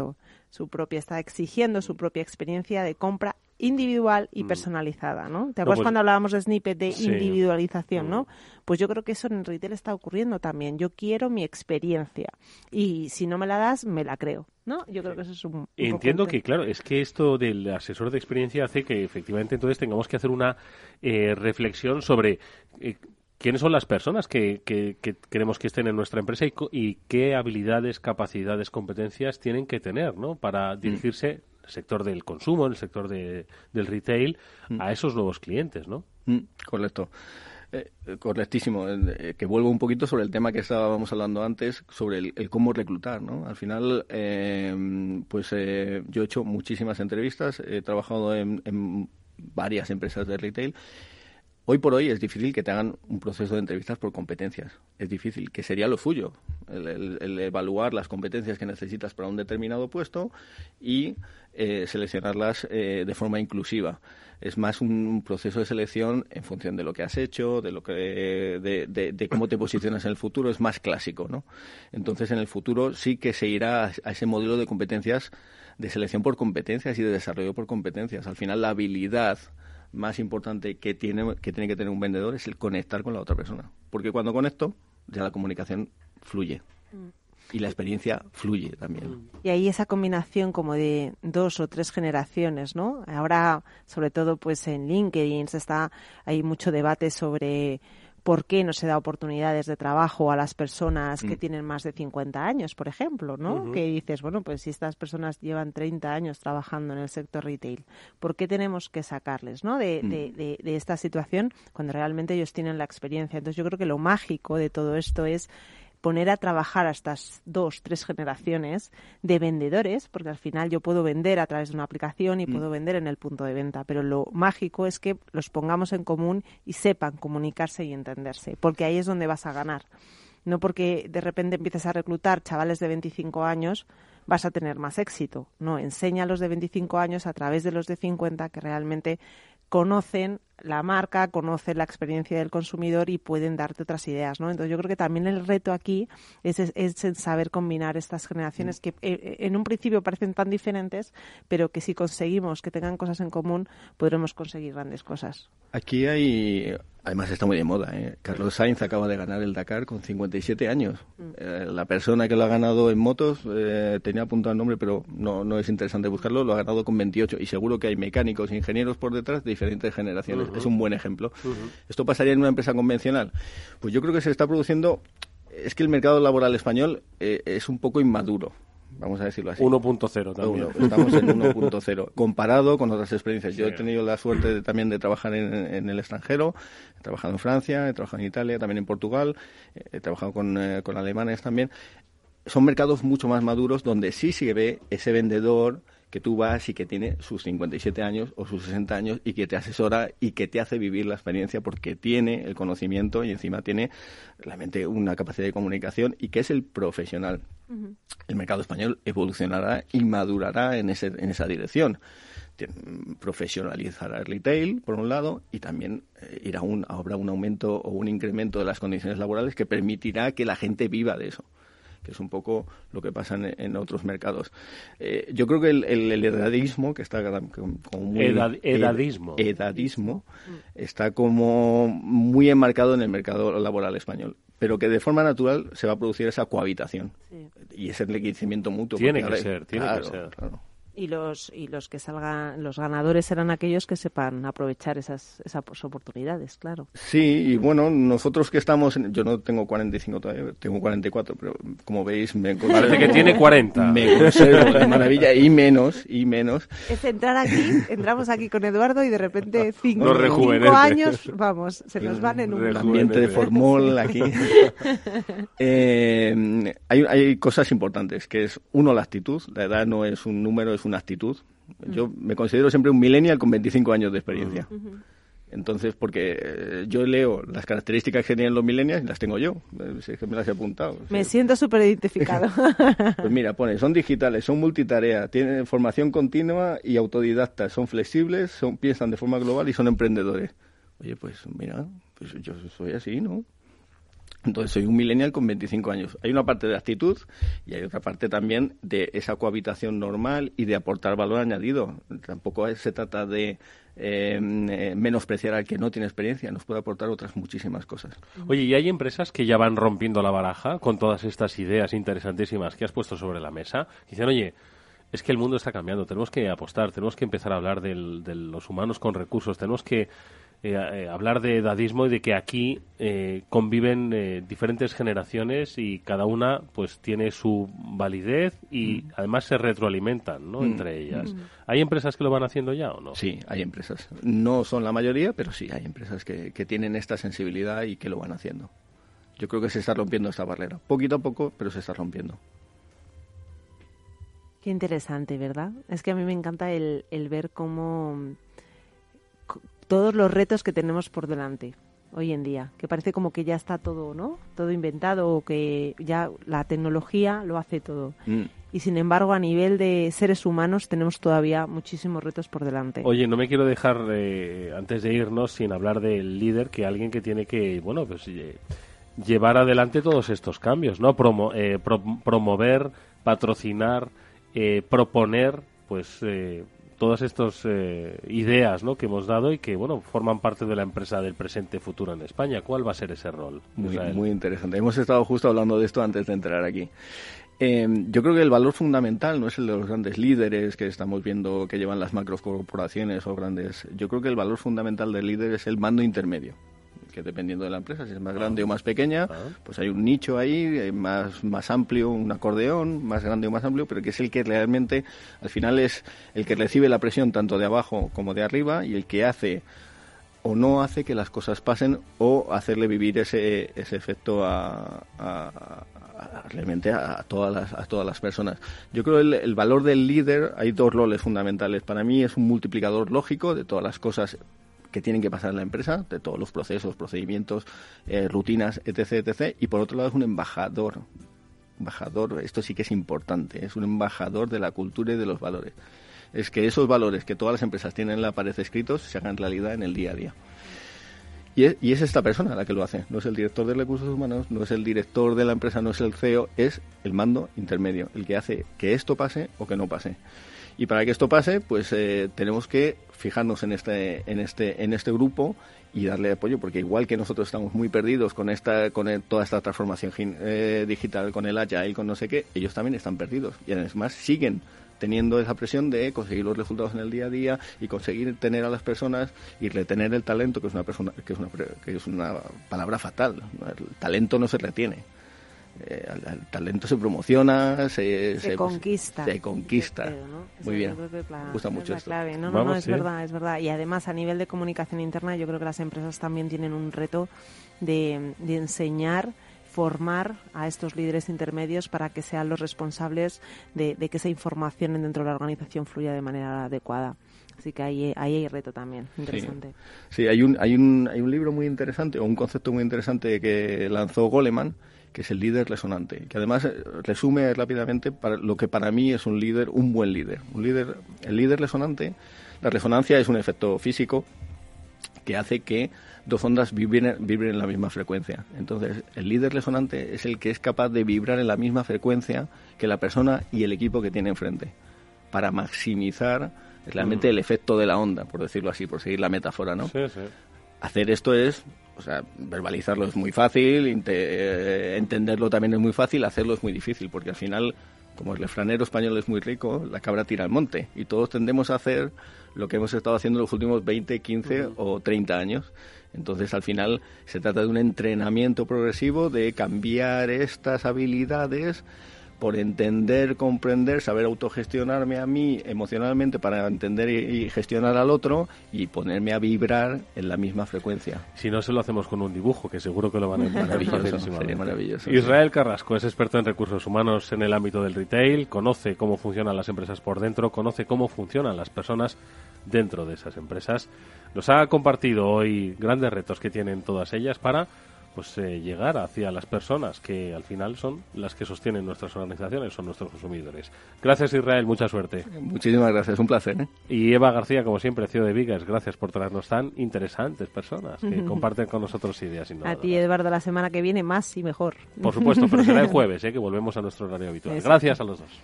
está exigiendo su propia experiencia de compra individual y personalizada, ¿no? ¿Te acuerdas cuando hablábamos de snippet de individualización, no? Pues yo creo que eso en el retail está ocurriendo también. Yo quiero mi experiencia y si no me la das, me la creo, ¿no? Yo creo que eso es un Entiendo que, claro, es que esto del asesor de experiencia hace que efectivamente entonces tengamos que hacer una reflexión sobre ¿quiénes son las personas que queremos que estén en nuestra empresa y qué habilidades, capacidades, competencias tienen que tener, ¿no? Para dirigirse en el sector del consumo, en el sector del retail, a esos nuevos clientes, ¿no? Correcto. Correctísimo. Que vuelvo un poquito sobre el tema que estábamos hablando antes, sobre el cómo reclutar, ¿no? Al final, yo he hecho muchísimas entrevistas, he trabajado en varias empresas de retail. Hoy por hoy es difícil que te hagan un proceso de entrevistas por competencias. Es difícil, que sería lo suyo, el evaluar las competencias que necesitas para un determinado puesto y seleccionarlas de forma inclusiva. Es más un proceso de selección en función de lo que has hecho, de cómo te posicionas en el futuro. Es más clásico, ¿no? Entonces, en el futuro sí que se irá a ese modelo de competencias, de selección por competencias y de desarrollo por competencias. Al final, la habilidad más importante que tiene que tener un vendedor es el conectar con la otra persona. Porque cuando conecto, ya la comunicación fluye. Y la experiencia fluye también. Y ahí esa combinación como de 2 o 3 generaciones, ¿no? Ahora, sobre todo, pues en LinkedIn hay mucho debate sobre por qué no se da oportunidades de trabajo a las personas que tienen más de 50 años, por ejemplo, ¿no? Que dices, bueno, pues si estas personas llevan 30 años trabajando en el sector retail, ¿por qué tenemos que sacarles, ¿no? de esta situación cuando realmente ellos tienen la experiencia? Entonces yo creo que lo mágico de todo esto es poner a trabajar a estas 2, 3 generaciones de vendedores, porque al final yo puedo vender a través de una aplicación y puedo vender en el punto de venta, pero lo mágico es que los pongamos en común y sepan comunicarse y entenderse, porque ahí es donde vas a ganar. No porque de repente empieces a reclutar chavales de 25 años vas a tener más éxito. No, enseña a los de 25 años a través de los de 50 que realmente conocen la marca, conocen la experiencia del consumidor y pueden darte otras ideas, ¿no? Entonces yo creo que también el reto aquí es en saber combinar estas generaciones que en un principio parecen tan diferentes, pero que si conseguimos que tengan cosas en común, podremos conseguir grandes cosas. Aquí además está muy de moda, ¿eh? Carlos Sainz acaba de ganar el Dakar con 57 años. La persona que lo ha ganado en motos, tenía apuntado el nombre, pero no es interesante buscarlo, lo ha ganado con 28 y seguro que hay mecánicos e ingenieros por detrás de diferentes generaciones. Es un buen ejemplo. ¿Esto pasaría en una empresa convencional? Pues yo creo que se está produciendo. Es que el mercado laboral español es un poco inmaduro, vamos a decirlo así. 1.0 también. Estamos en 1.0, comparado con otras experiencias. Yo he tenido la suerte también de trabajar en el extranjero. He trabajado en Francia, he trabajado en Italia, también en Portugal, he trabajado con alemanes también. Son mercados mucho más maduros donde sí se ve ese vendedor que tú vas y que tiene sus 57 años o sus 60 años y que te asesora y que te hace vivir la experiencia porque tiene el conocimiento y encima tiene realmente una capacidad de comunicación y que es el profesional. El mercado español evolucionará y madurará en esa dirección. Profesionalizará el retail, por un lado, y también habrá un aumento o un incremento de las condiciones laborales que permitirá que la gente viva de eso, que es un poco lo que pasa en otros mercados. Yo creo que el edadismo, que está como muy... Edadismo está como muy enmarcado en el mercado laboral español, pero que de forma natural se va a producir esa cohabitación y ese enriquecimiento mutuo. Tiene que ser. Claro. Y los que salgan, los ganadores serán aquellos que sepan aprovechar esas oportunidades, claro. Sí, y bueno, nosotros que estamos, yo no tengo 45 todavía, tengo 44, pero como veis me conservo. Parece que tiene 40. Me conservo de maravilla y menos. Es entrar aquí, entramos aquí con Eduardo y de repente 5 años, vamos, se nos van en un ambiente de formol aquí. Hay cosas importantes, que es uno, la actitud. La edad no es un número, es una actitud. Yo me considero siempre un millennial con 25 años de experiencia. Entonces, porque yo leo las características que tienen los millennials y las tengo yo. Es que me las he apuntado. Me siento súper identificado. Pues mira, son digitales, son multitarea, tienen formación continua y autodidactas, son flexibles, piensan de forma global y son emprendedores. Oye, pues mira, pues yo soy así, ¿no? Entonces soy un millennial con 25 años. Hay una parte de actitud y hay otra parte también de esa cohabitación normal y de aportar valor añadido. Tampoco se trata de menospreciar al que no tiene experiencia, nos puede aportar otras muchísimas cosas. Oye, ¿y hay empresas que ya van rompiendo la baraja con todas estas ideas interesantísimas que has puesto sobre la mesa? Dicen, oye, es que el mundo está cambiando, tenemos que apostar, tenemos que empezar a hablar de los humanos con recursos, tenemos que hablar de edadismo y de que aquí conviven diferentes generaciones y cada una pues tiene su validez y además se retroalimentan, ¿no? Entre ellas. ¿Hay empresas que lo van haciendo ya o no? Sí, hay empresas. No son la mayoría, pero sí hay empresas que tienen esta sensibilidad y que lo van haciendo. Yo creo que se está rompiendo esta barrera. Poquito a poco, pero se está rompiendo. Qué interesante, ¿verdad? Es que a mí me encanta el ver cómo todos los retos que tenemos por delante hoy en día, que parece como que ya está todo, ¿no? Todo inventado, o que ya la tecnología lo hace todo. Y sin embargo, a nivel de seres humanos tenemos todavía muchísimos retos por delante. Oye, no me quiero dejar, antes de irnos, sin hablar del líder, que alguien que tiene que, bueno, pues llevar adelante todos estos cambios, ¿no? Promover, patrocinar, proponer, pues todas estas ideas, ¿no? Que hemos dado y que, bueno, forman parte de la empresa del presente futuro en España. ¿Cuál va a ser ese rol? Muy interesante. Hemos estado justo hablando de esto antes de entrar aquí. Yo creo que el valor fundamental no es el de los grandes líderes que estamos viendo que llevan las macrocorporaciones o grandes. Yo creo que el valor fundamental del líder es el mando intermedio, que dependiendo de la empresa, si es más grande o más pequeña, pues hay un nicho ahí más amplio, un acordeón más grande o más amplio, pero que es el que realmente al final es el que recibe la presión tanto de abajo como de arriba y el que hace o no hace que las cosas pasen o hacerle vivir ese efecto realmente a todas las personas. Yo creo que el valor del líder, hay dos roles fundamentales. Para mí es un multiplicador lógico de todas las cosas que tienen que pasar en la empresa, de todos los procesos, procedimientos, rutinas, etc. Y por otro lado es un embajador, esto sí que es importante, es un embajador de la cultura y de los valores. Es que esos valores que todas las empresas tienen en la pared escritos se hagan realidad en el día a día. Y es esta persona la que lo hace, no es el director de recursos humanos, no es el director de la empresa, no es el CEO, es el mando intermedio, el que hace que esto pase o que no pase. Y para que esto pase, pues tenemos que fijarnos en este grupo y darle apoyo, porque igual que nosotros estamos muy perdidos con toda esta transformación digital, con el Agile, con no sé qué, ellos también están perdidos y además siguen teniendo esa presión de conseguir los resultados en el día a día y conseguir tener a las personas y retener el talento, que es una palabra fatal. El talento no se retiene. El talento se promociona, se conquista. Se conquista. ¿No? Muy bien. Me gusta mucho esto. Clave. No, es verdad. Y además, a nivel de comunicación interna, yo creo que las empresas también tienen un reto de enseñar, formar a estos líderes intermedios para que sean los responsables de que esa información dentro de la organización fluya de manera adecuada. Así que ahí hay reto también, interesante. Sí, hay un libro muy interesante, o un concepto muy interesante que lanzó Goleman, que es el líder resonante, que además resume rápidamente lo que para mí es un buen líder. El líder resonante, la resonancia es un efecto físico que hace que dos ondas vibren en la misma frecuencia. Entonces, el líder resonante es el que es capaz de vibrar en la misma frecuencia que la persona y el equipo que tiene enfrente, para maximizar realmente el efecto de la onda, por decirlo así, por seguir la metáfora, ¿no? Sí. Hacer esto verbalizarlo es muy fácil, entenderlo también es muy fácil, hacerlo es muy difícil, porque al final, como el refranero español es muy rico, la cabra tira al monte, y todos tendemos a hacer lo que hemos estado haciendo los últimos 20, 15 o 30 años. Entonces, al final, se trata de un entrenamiento progresivo de cambiar estas habilidades por entender, comprender, saber autogestionarme a mí emocionalmente para entender y gestionar al otro y ponerme a vibrar en la misma frecuencia. Si no, se lo hacemos con un dibujo, que seguro que lo van a entender. Sería maravilloso. Israel Carrasco es experto en recursos humanos en el ámbito del retail, conoce cómo funcionan las empresas por dentro, conoce cómo funcionan las personas dentro de esas empresas. Nos ha compartido hoy grandes retos que tienen todas ellas para llegar hacia las personas que al final son las que sostienen nuestras organizaciones, son nuestros consumidores. Gracias, Israel, mucha suerte. Muchísimas gracias, un placer. Y Eva García, como siempre, CEO de Biggers, gracias por traernos tan interesantes personas que comparten con nosotros ideas innovadoras. A ti, Eduardo, la semana que viene más y mejor. Por supuesto, pero será el jueves, que volvemos a nuestro horario habitual. Exacto. Gracias a los dos.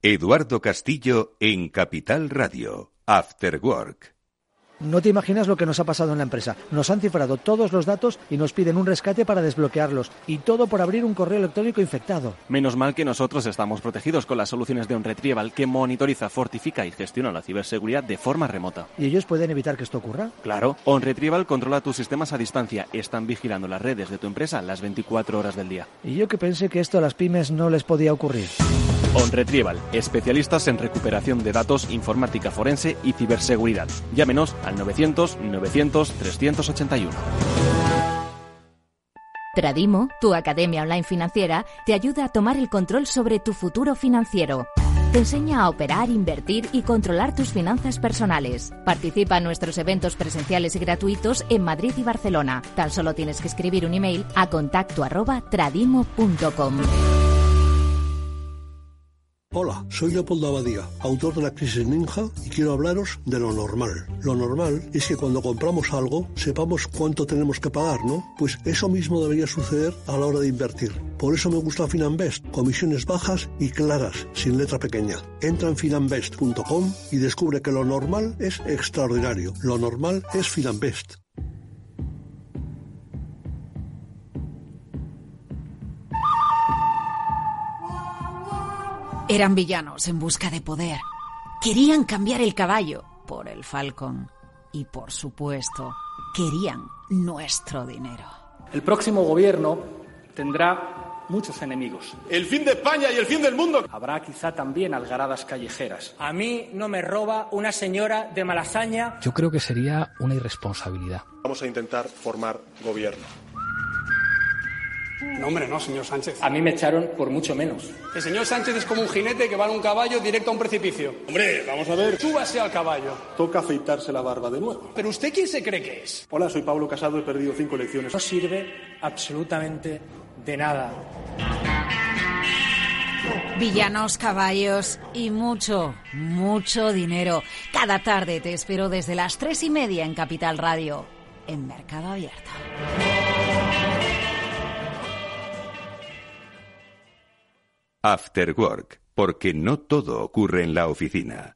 Eduardo Castillo en Capital Radio. After Work. No te imaginas lo que nos ha pasado en la empresa. Nos han cifrado todos los datos y nos piden un rescate para desbloquearlos. Y todo por abrir un correo electrónico infectado. Menos mal que nosotros estamos protegidos con las soluciones de OnRetrieval, que monitoriza, fortifica y gestiona la ciberseguridad de forma remota. ¿Y ellos pueden evitar que esto ocurra? Claro. OnRetrieval controla tus sistemas a distancia. Están vigilando las redes de tu empresa las 24 horas del día. Y yo que pensé que esto a las pymes no les podía ocurrir. OnRetrieval, especialistas en recuperación de datos, informática forense y ciberseguridad. Llámenos al 900-900-381. Tradimo, tu academia online financiera, te ayuda a tomar el control sobre tu futuro financiero. Te enseña a operar, invertir y controlar tus finanzas personales. Participa en nuestros eventos presenciales y gratuitos en Madrid y Barcelona. Tan solo tienes que escribir un email a contacto@tradimo.com. Hola, soy Leopoldo Abadía, autor de La Crisis Ninja, y quiero hablaros de lo normal. Lo normal es que cuando compramos algo sepamos cuánto tenemos que pagar, ¿no? Pues eso mismo debería suceder a la hora de invertir. Por eso me gusta Finanbest, comisiones bajas y claras, sin letra pequeña. Entra en finanbest.com y descubre que lo normal es extraordinario. Lo normal es Finanbest. Eran villanos en busca de poder. Querían cambiar el caballo por el falcón. Y, por supuesto, querían nuestro dinero. El próximo gobierno tendrá muchos enemigos. El fin de España y el fin del mundo. Habrá quizá también algaradas callejeras. A mí no me roba una señora de Malasaña. Yo creo que sería una irresponsabilidad. Vamos a intentar formar gobierno. No, hombre, no, señor Sánchez. A mí me echaron por mucho menos. El señor Sánchez es como un jinete que va en un caballo directo a un precipicio. Hombre, vamos a ver. Súbase al caballo. Toca afeitarse la barba de nuevo. ¿Pero usted quién se cree que es? Hola, soy Pablo Casado, he perdido 5 elecciones. No sirve absolutamente de nada. Villanos, caballos y mucho, mucho dinero. Cada tarde te espero desde las 3:30 en Capital Radio, en Mercado Abierto. After Work, porque no todo ocurre en la oficina.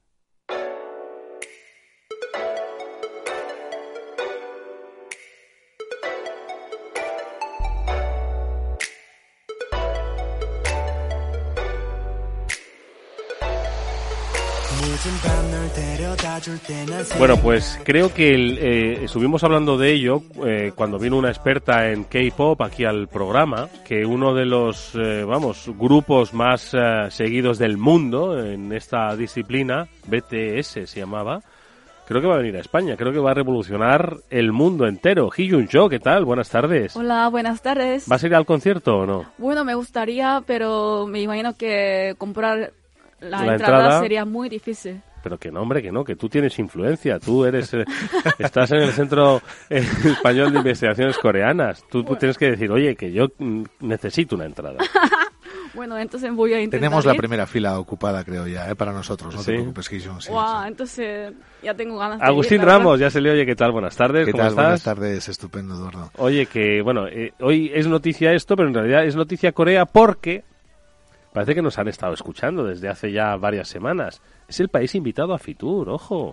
Bueno, pues creo que estuvimos hablando de ello cuando vino una experta en K-pop aquí al programa, que uno de los grupos más seguidos del mundo en esta disciplina, BTS se llamaba, creo que va a venir a España, creo que va a revolucionar el mundo entero. Hee-Jun Cho, ¿qué tal? Buenas tardes. Hola, buenas tardes. ¿Vas a ir al concierto o no? Bueno, me gustaría, pero me imagino que comprar la entrada sería muy difícil. Pero que no, hombre, que no, que tú tienes influencia, tú eres, estás en el Centro Español de Investigaciones Coreanas, tú tienes que decir, oye, que yo necesito una entrada. Bueno, entonces voy a intentar. Tenemos la primera fila ocupada, creo ya, para nosotros, no te preocupes, Hee-Jun. Sí, entonces ya tengo ganas de Agustín ir, Ramos, ya se le oye, ¿qué tal? Buenas tardes, ¿cómo tal? estás? Buenas tardes, estupendo, Eduardo. Oye, que bueno, hoy es noticia esto, pero en realidad es noticia Corea porque parece que nos han estado escuchando desde hace ya varias semanas. Es el país invitado a Fitur, ojo.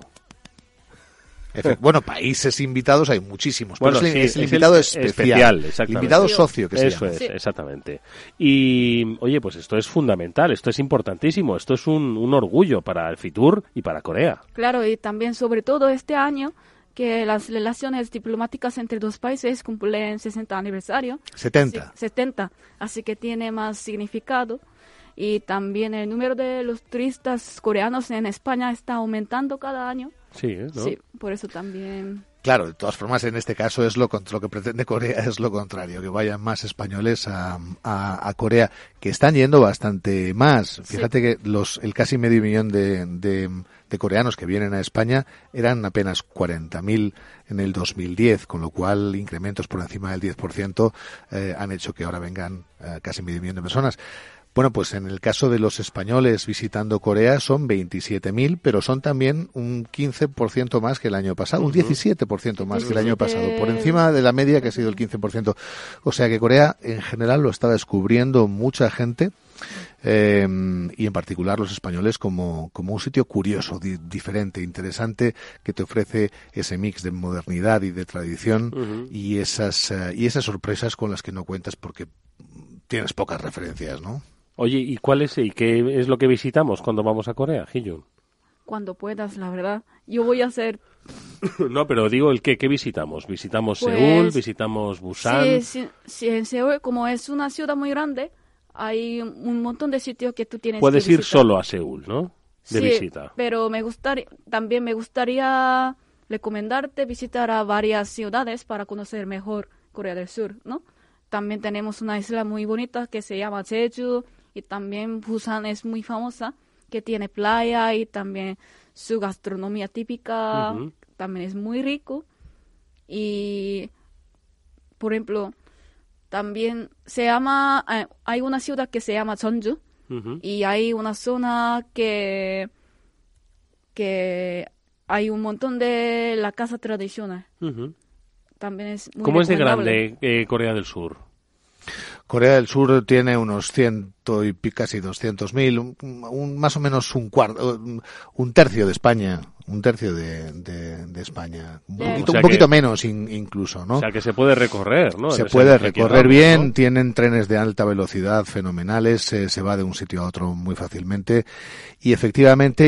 Bueno, países invitados hay muchísimos, pero bueno, es el invitado especial, el invitado socio que se llama. Eso es, exactamente. Y, oye, pues esto es fundamental, esto es importantísimo, esto es un orgullo para el Fitur y para Corea. Claro, y también sobre todo este año, que las relaciones diplomáticas entre dos países cumplen 60 aniversario. 70. Sí, 70, así que tiene más significado. Y también el número de los turistas coreanos en España está aumentando cada año. Sí, ¿no? Sí, por eso también. Claro, de todas formas, en este caso es lo que pretende Corea es lo contrario, que vayan más españoles a Corea, que están yendo bastante más. Fíjate que el casi medio millón de coreanos que vienen a España eran apenas 40.000 en el 2010, con lo cual incrementos por encima del 10% han hecho que ahora vengan casi medio millón de personas. Bueno, pues en el caso de los españoles visitando Corea son 27.000, pero son también un 15% más que el año pasado, un 17% más que el año pasado, por encima de la media que ha sido el 15%. O sea que Corea en general lo está descubriendo mucha gente. y en particular los españoles como un sitio curioso, diferente, interesante, que te ofrece ese mix de modernidad y de tradición y esas sorpresas con las que no cuentas porque tienes pocas referencias, ¿no? Oye, ¿y qué es lo que visitamos cuando vamos a Corea, Hee-jun? Cuando puedas, la verdad. Yo voy a hacer... No, pero digo, ¿qué visitamos? ¿Visitamos Pues, Seúl? ¿Visitamos Busan? Sí, en Seúl, como es una ciudad muy grande, hay un montón de sitios que tú tienes Puedes que ir visitar. solo a Seúl, ¿no? De visita. Pero también me gustaría recomendarte visitar a varias ciudades para conocer mejor Corea del Sur, ¿no? También tenemos una isla muy bonita que se llama Jeju, y también Busan es muy famosa, que tiene playa y también su gastronomía típica también es muy rico. Y, por ejemplo, también hay una ciudad que se llama Jeonju, y hay una zona que hay un montón de la casa tradicional. También es muy ¿Cómo es de recomendable. grande Corea del Sur? Corea del Sur tiene unos 100 y casi 200.000, más o menos un tercio de España, un poquito menos incluso, ¿no? O sea, que se puede recorrer, ¿no? Se puede recorrer bien, ¿no? Tienen trenes de alta velocidad fenomenales, se va de un sitio a otro muy fácilmente y efectivamente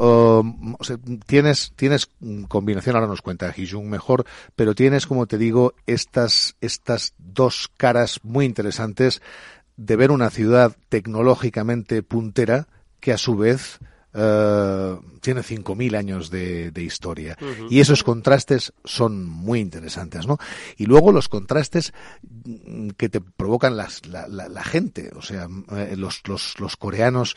tienes combinación, ahora nos cuenta Hee-jun mejor, pero tienes, como te digo, estas dos caras muy interesantes de ver una ciudad tecnológicamente puntera que a su vez tiene 5.000 años de historia. Y esos contrastes son muy interesantes, ¿no? Y luego los contrastes que te provocan la gente, o sea, los coreanos,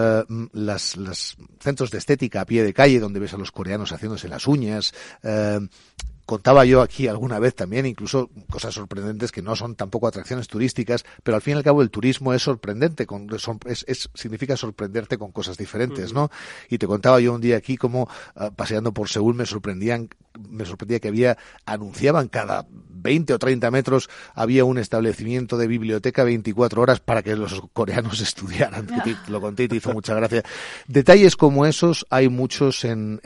los centros de estética a pie de calle donde ves a los coreanos haciéndose las uñas, contaba yo aquí alguna vez también, incluso cosas sorprendentes que no son tampoco atracciones turísticas, pero al fin y al cabo el turismo es sorprendente, significa sorprenderte con cosas diferentes, ¿no? Y te contaba yo un día aquí cómo paseando por Seúl me sorprendía que anunciaban cada 20 o 30 metros había un establecimiento de biblioteca 24 horas para que los coreanos estudiaran. Lo conté y te hizo mucha gracia. Detalles como esos hay muchos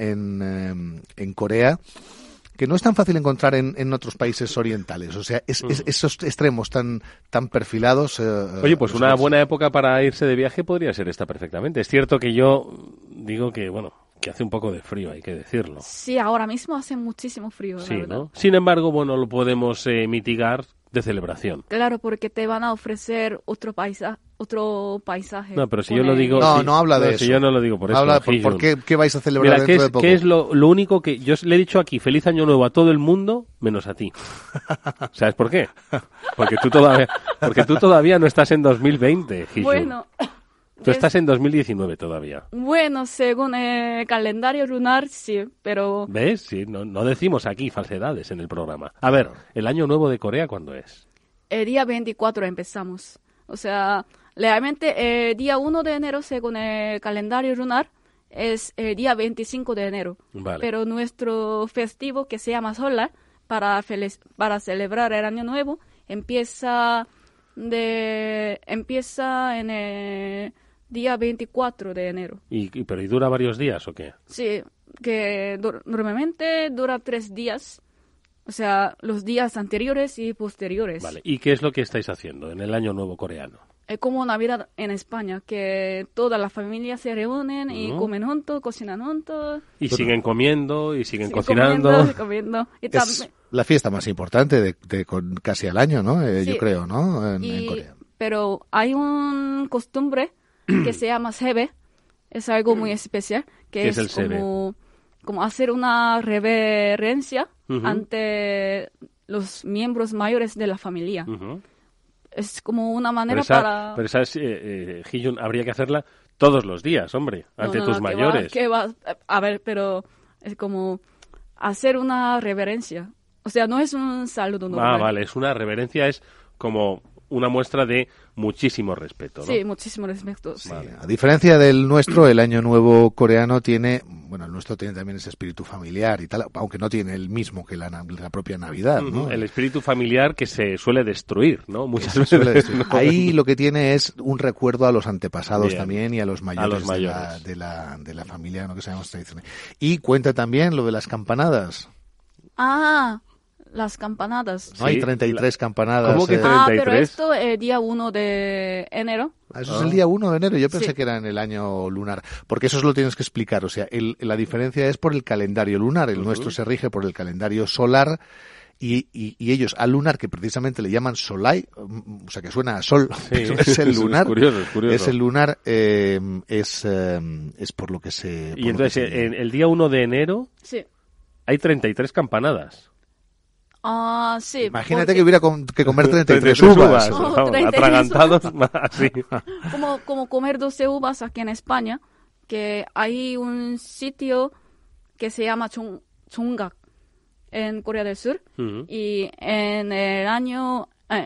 en Corea, que no es tan fácil encontrar en otros países orientales. O sea, esos extremos tan perfilados... Oye, pues una buena época para irse de viaje podría ser esta perfectamente. Es cierto que yo digo que hace un poco de frío, hay que decirlo. Sí, ahora mismo hace muchísimo frío, Sí, la verdad. ¿no? Sin embargo, lo podemos mitigar de celebración. Claro, porque te van a ofrecer otro paisaje. No, pero si yo lo digo... No habla de eso. Si yo no lo digo por eso. Habla ¿por qué vais a celebrar dentro de poco? ¿Qué es lo único que... Yo le he dicho aquí, feliz año nuevo a todo el mundo, menos a ti. ¿Sabes por qué? Porque tú todavía no estás en 2020, Hee-jun. Bueno... Tú estás en 2019 todavía. Bueno, según el calendario lunar, sí, pero... ¿Ves? Sí, no decimos aquí falsedades en el programa. A ver, ¿el año nuevo de Corea cuándo es? El día 24 empezamos. O sea, realmente el día 1 de enero, según el calendario lunar, es el día 25 de enero. Vale. Pero nuestro festivo, que se llama Solar, para celebrar el año nuevo, empieza en el día 24 de enero. ¿Pero dura varios días o qué? Sí, que normalmente dura 3 días. O sea, los días anteriores y posteriores. Vale. ¿Y qué es lo que estáis haciendo en el Año Nuevo coreano? Es como Navidad en España, que todas las familias se reúnen y comen juntos, cocinan juntos. Y siguen comiendo, y siguen cocinando. Comiendo. Y es la fiesta más importante de casi al año, ¿no? Sí. Yo creo, ¿no? En Corea. Pero hay un costumbre que se llama sebe. Es algo muy especial, que es como hacer una reverencia ante los miembros mayores de la familia. Es como una manera para... Pero esa Hee-jun, habría que hacerla todos los días, hombre, ante tus mayores. A ver, pero es como hacer una reverencia. O sea, no es un saludo normal. Vale, es una reverencia, es como una muestra de muchísimo respeto, ¿no? Sí, muchísimo respeto. Sí. Vale. A diferencia del nuestro, el Año Nuevo coreano tiene, bueno, el nuestro tiene también ese espíritu familiar y tal, aunque no tiene el mismo que la propia Navidad, ¿no? El espíritu familiar que se suele destruir, ¿no? Muchas veces. ¿No? Ahí lo que tiene es un recuerdo a los antepasados Bien. También y a los mayores, de la familia, ¿no? Que sabemos tradiciones. Y cuenta también lo de las campanadas. Las campanadas. No hay 33 campanadas. ¿Cómo que 33? Pero esto es día 1 de enero. Eso es el día 1 de enero. Yo pensé que era en el año lunar. Porque eso lo tienes que explicar. O sea, la diferencia es por el calendario lunar. El nuestro se rige por el calendario solar. Y ellos al lunar, que precisamente le llaman solai, o sea que suena a sol, pero es el lunar. Es curioso. Es el lunar, es por lo que se... Y entonces, el día 1 de enero hay 33 campanadas. Sí. Imagínate que hubiera que comer 33 uvas. Vamos, 33 atragantados, así. Como comer 12 uvas aquí en España, que hay un sitio que se llama Chonggak en Corea del Sur. Y en el año...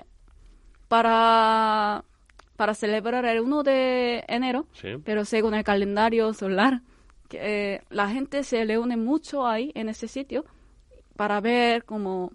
para celebrar el 1 de enero, pero según el calendario solar, que la gente se reúne mucho ahí en ese sitio para ver como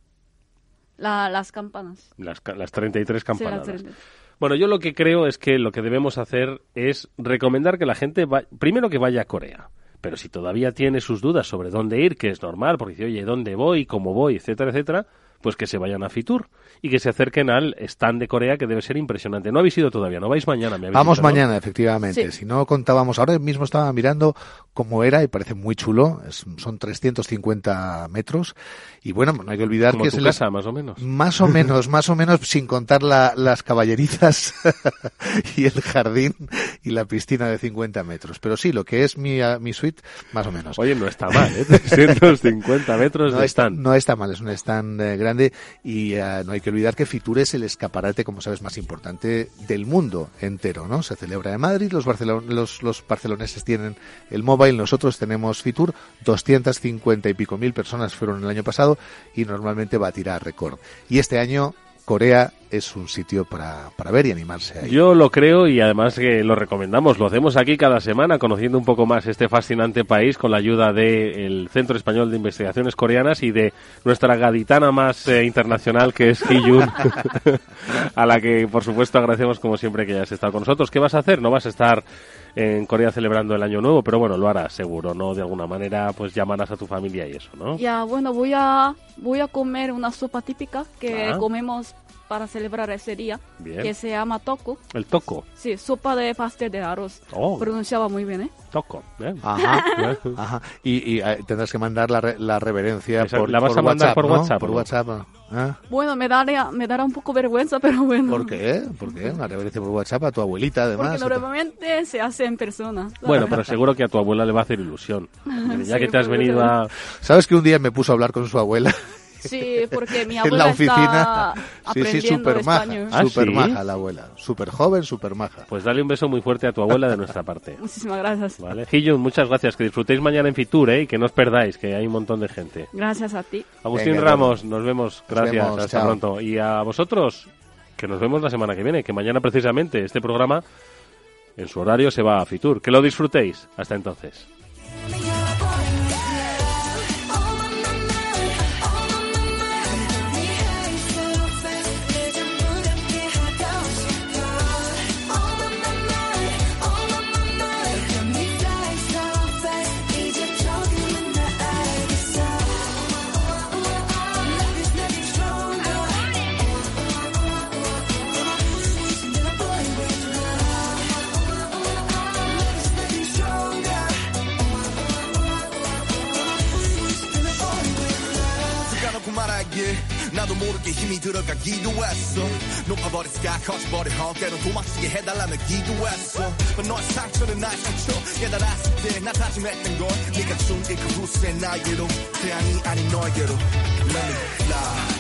las campanas. Las 33 campanadas. Sí, las 33. Bueno, yo lo que creo es que lo que debemos hacer es recomendar que la gente primero que vaya a Corea. Pero si todavía tiene sus dudas sobre dónde ir, que es normal, porque dice, oye, ¿dónde voy? ¿Cómo voy? Etcétera, etcétera, pues que se vayan a Fitur y que se acerquen al stand de Corea, que debe ser impresionante. No habéis ido todavía, ¿no? Vais mañana, me habéis Vamos dicho, ¿no? mañana, efectivamente. Si no contábamos, ahora mismo estaba mirando cómo era y parece muy chulo. Son 350 metros. Y bueno, no hay que olvidar como que tu es casa, más o menos. Más o menos, sin contar las caballerizas y el jardín y la piscina de 50 metros. Pero sí, lo que es mi suite, más o menos. Oye, no está mal, ¿eh? 350 metros de stand. No está mal, es un stand grande y no hay que olvidar que Fitur es el escaparate, como sabes, más importante del mundo entero, ¿no? Se celebra en Madrid, los barceloneses tienen el Mobile, nosotros tenemos Fitur, 250 y pico mil personas fueron el año pasado y normalmente batirá récord. Y este año Corea es un sitio para ver y animarse ahí. Yo lo creo y además que lo recomendamos. Lo hacemos aquí cada semana, conociendo un poco más este fascinante país con la ayuda del Centro Español de Investigaciones Coreanas y de nuestra gaditana más internacional, que es Hee-Jun, a la que, por supuesto, agradecemos como siempre que hayas estado con nosotros. ¿Qué vas a hacer? No vas a estar en Corea celebrando el Año Nuevo, pero bueno, lo harás seguro, ¿no? De alguna manera, pues llamarás a tu familia y eso, ¿no? Ya, bueno, voy a comer una sopa típica que comemos para celebrar ese día, que se llama toko. ¿El toko? Sí, sopa de pastel de arroz. Pronunciaba muy bien, ¿eh? Toko, bien. Ajá. Y tendrás que mandar la reverencia por ¿La vas a mandar por WhatsApp? Por WhatsApp. Bueno, me dará un poco vergüenza, pero bueno. ¿Por qué? Una reverencia por WhatsApp a tu abuelita, además. Porque normalmente se hace en persona. Bueno, pero seguro que a tu abuela le va a hacer ilusión. Ya que te has venido a... ¿Sabes que un día me puso a hablar con su abuela? Sí, porque mi abuela en la oficina. Está aprendiendo español. Súper maja la abuela. Súper joven, súper maja. Pues dale un beso muy fuerte a tu abuela de nuestra parte. Muchísimas gracias. Vale. Hee-Jun, muchas gracias. Que disfrutéis mañana en Fitur, y que no os perdáis, que hay un montón de gente. Gracias a ti. Agustín Ramos, nos vemos. Gracias. Hasta pronto. Y a vosotros, que nos vemos la semana que viene, que mañana precisamente este programa en su horario se va a Fitur. Que lo disfrutéis. Hasta entonces. 나도 모르게 힘이 들어가기도 했어 높아버렸을까 커져버려 때론 도망치게 해달라며 기도했어 But 너의 상처는 나의 상처 깨달았을 때 나 다짐했던 걸 네가 준 그 후세 나에게로 태양이 아닌 너에게로 Let me fly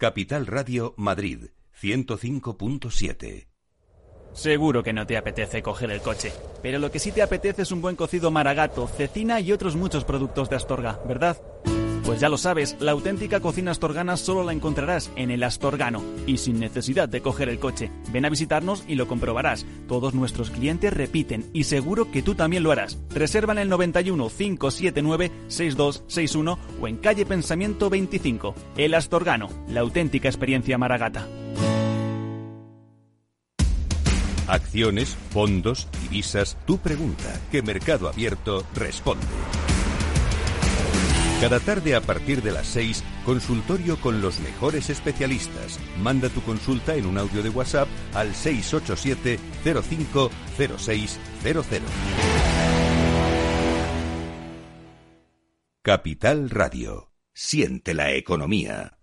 Capital Radio Madrid, 105.7. Seguro que no te apetece coger el coche, pero lo que sí te apetece es un buen cocido Maragato, cecina y otros muchos productos de Astorga, ¿verdad? Pues ya lo sabes, la auténtica cocina astorgana solo la encontrarás en el Astorgano y sin necesidad de coger el coche. Ven a visitarnos y lo comprobarás. Todos nuestros clientes repiten y seguro que tú también lo harás. Reserva en el 91 579 6261 o en calle Pensamiento 25. El Astorgano, la auténtica experiencia Maragata. Acciones, fondos, divisas, tu pregunta, que Mercado Abierto responde. Cada tarde a partir de las 6, consultorio con los mejores especialistas. Manda tu consulta en un audio de WhatsApp al 687 05 0600. Capital Radio. Siente la economía.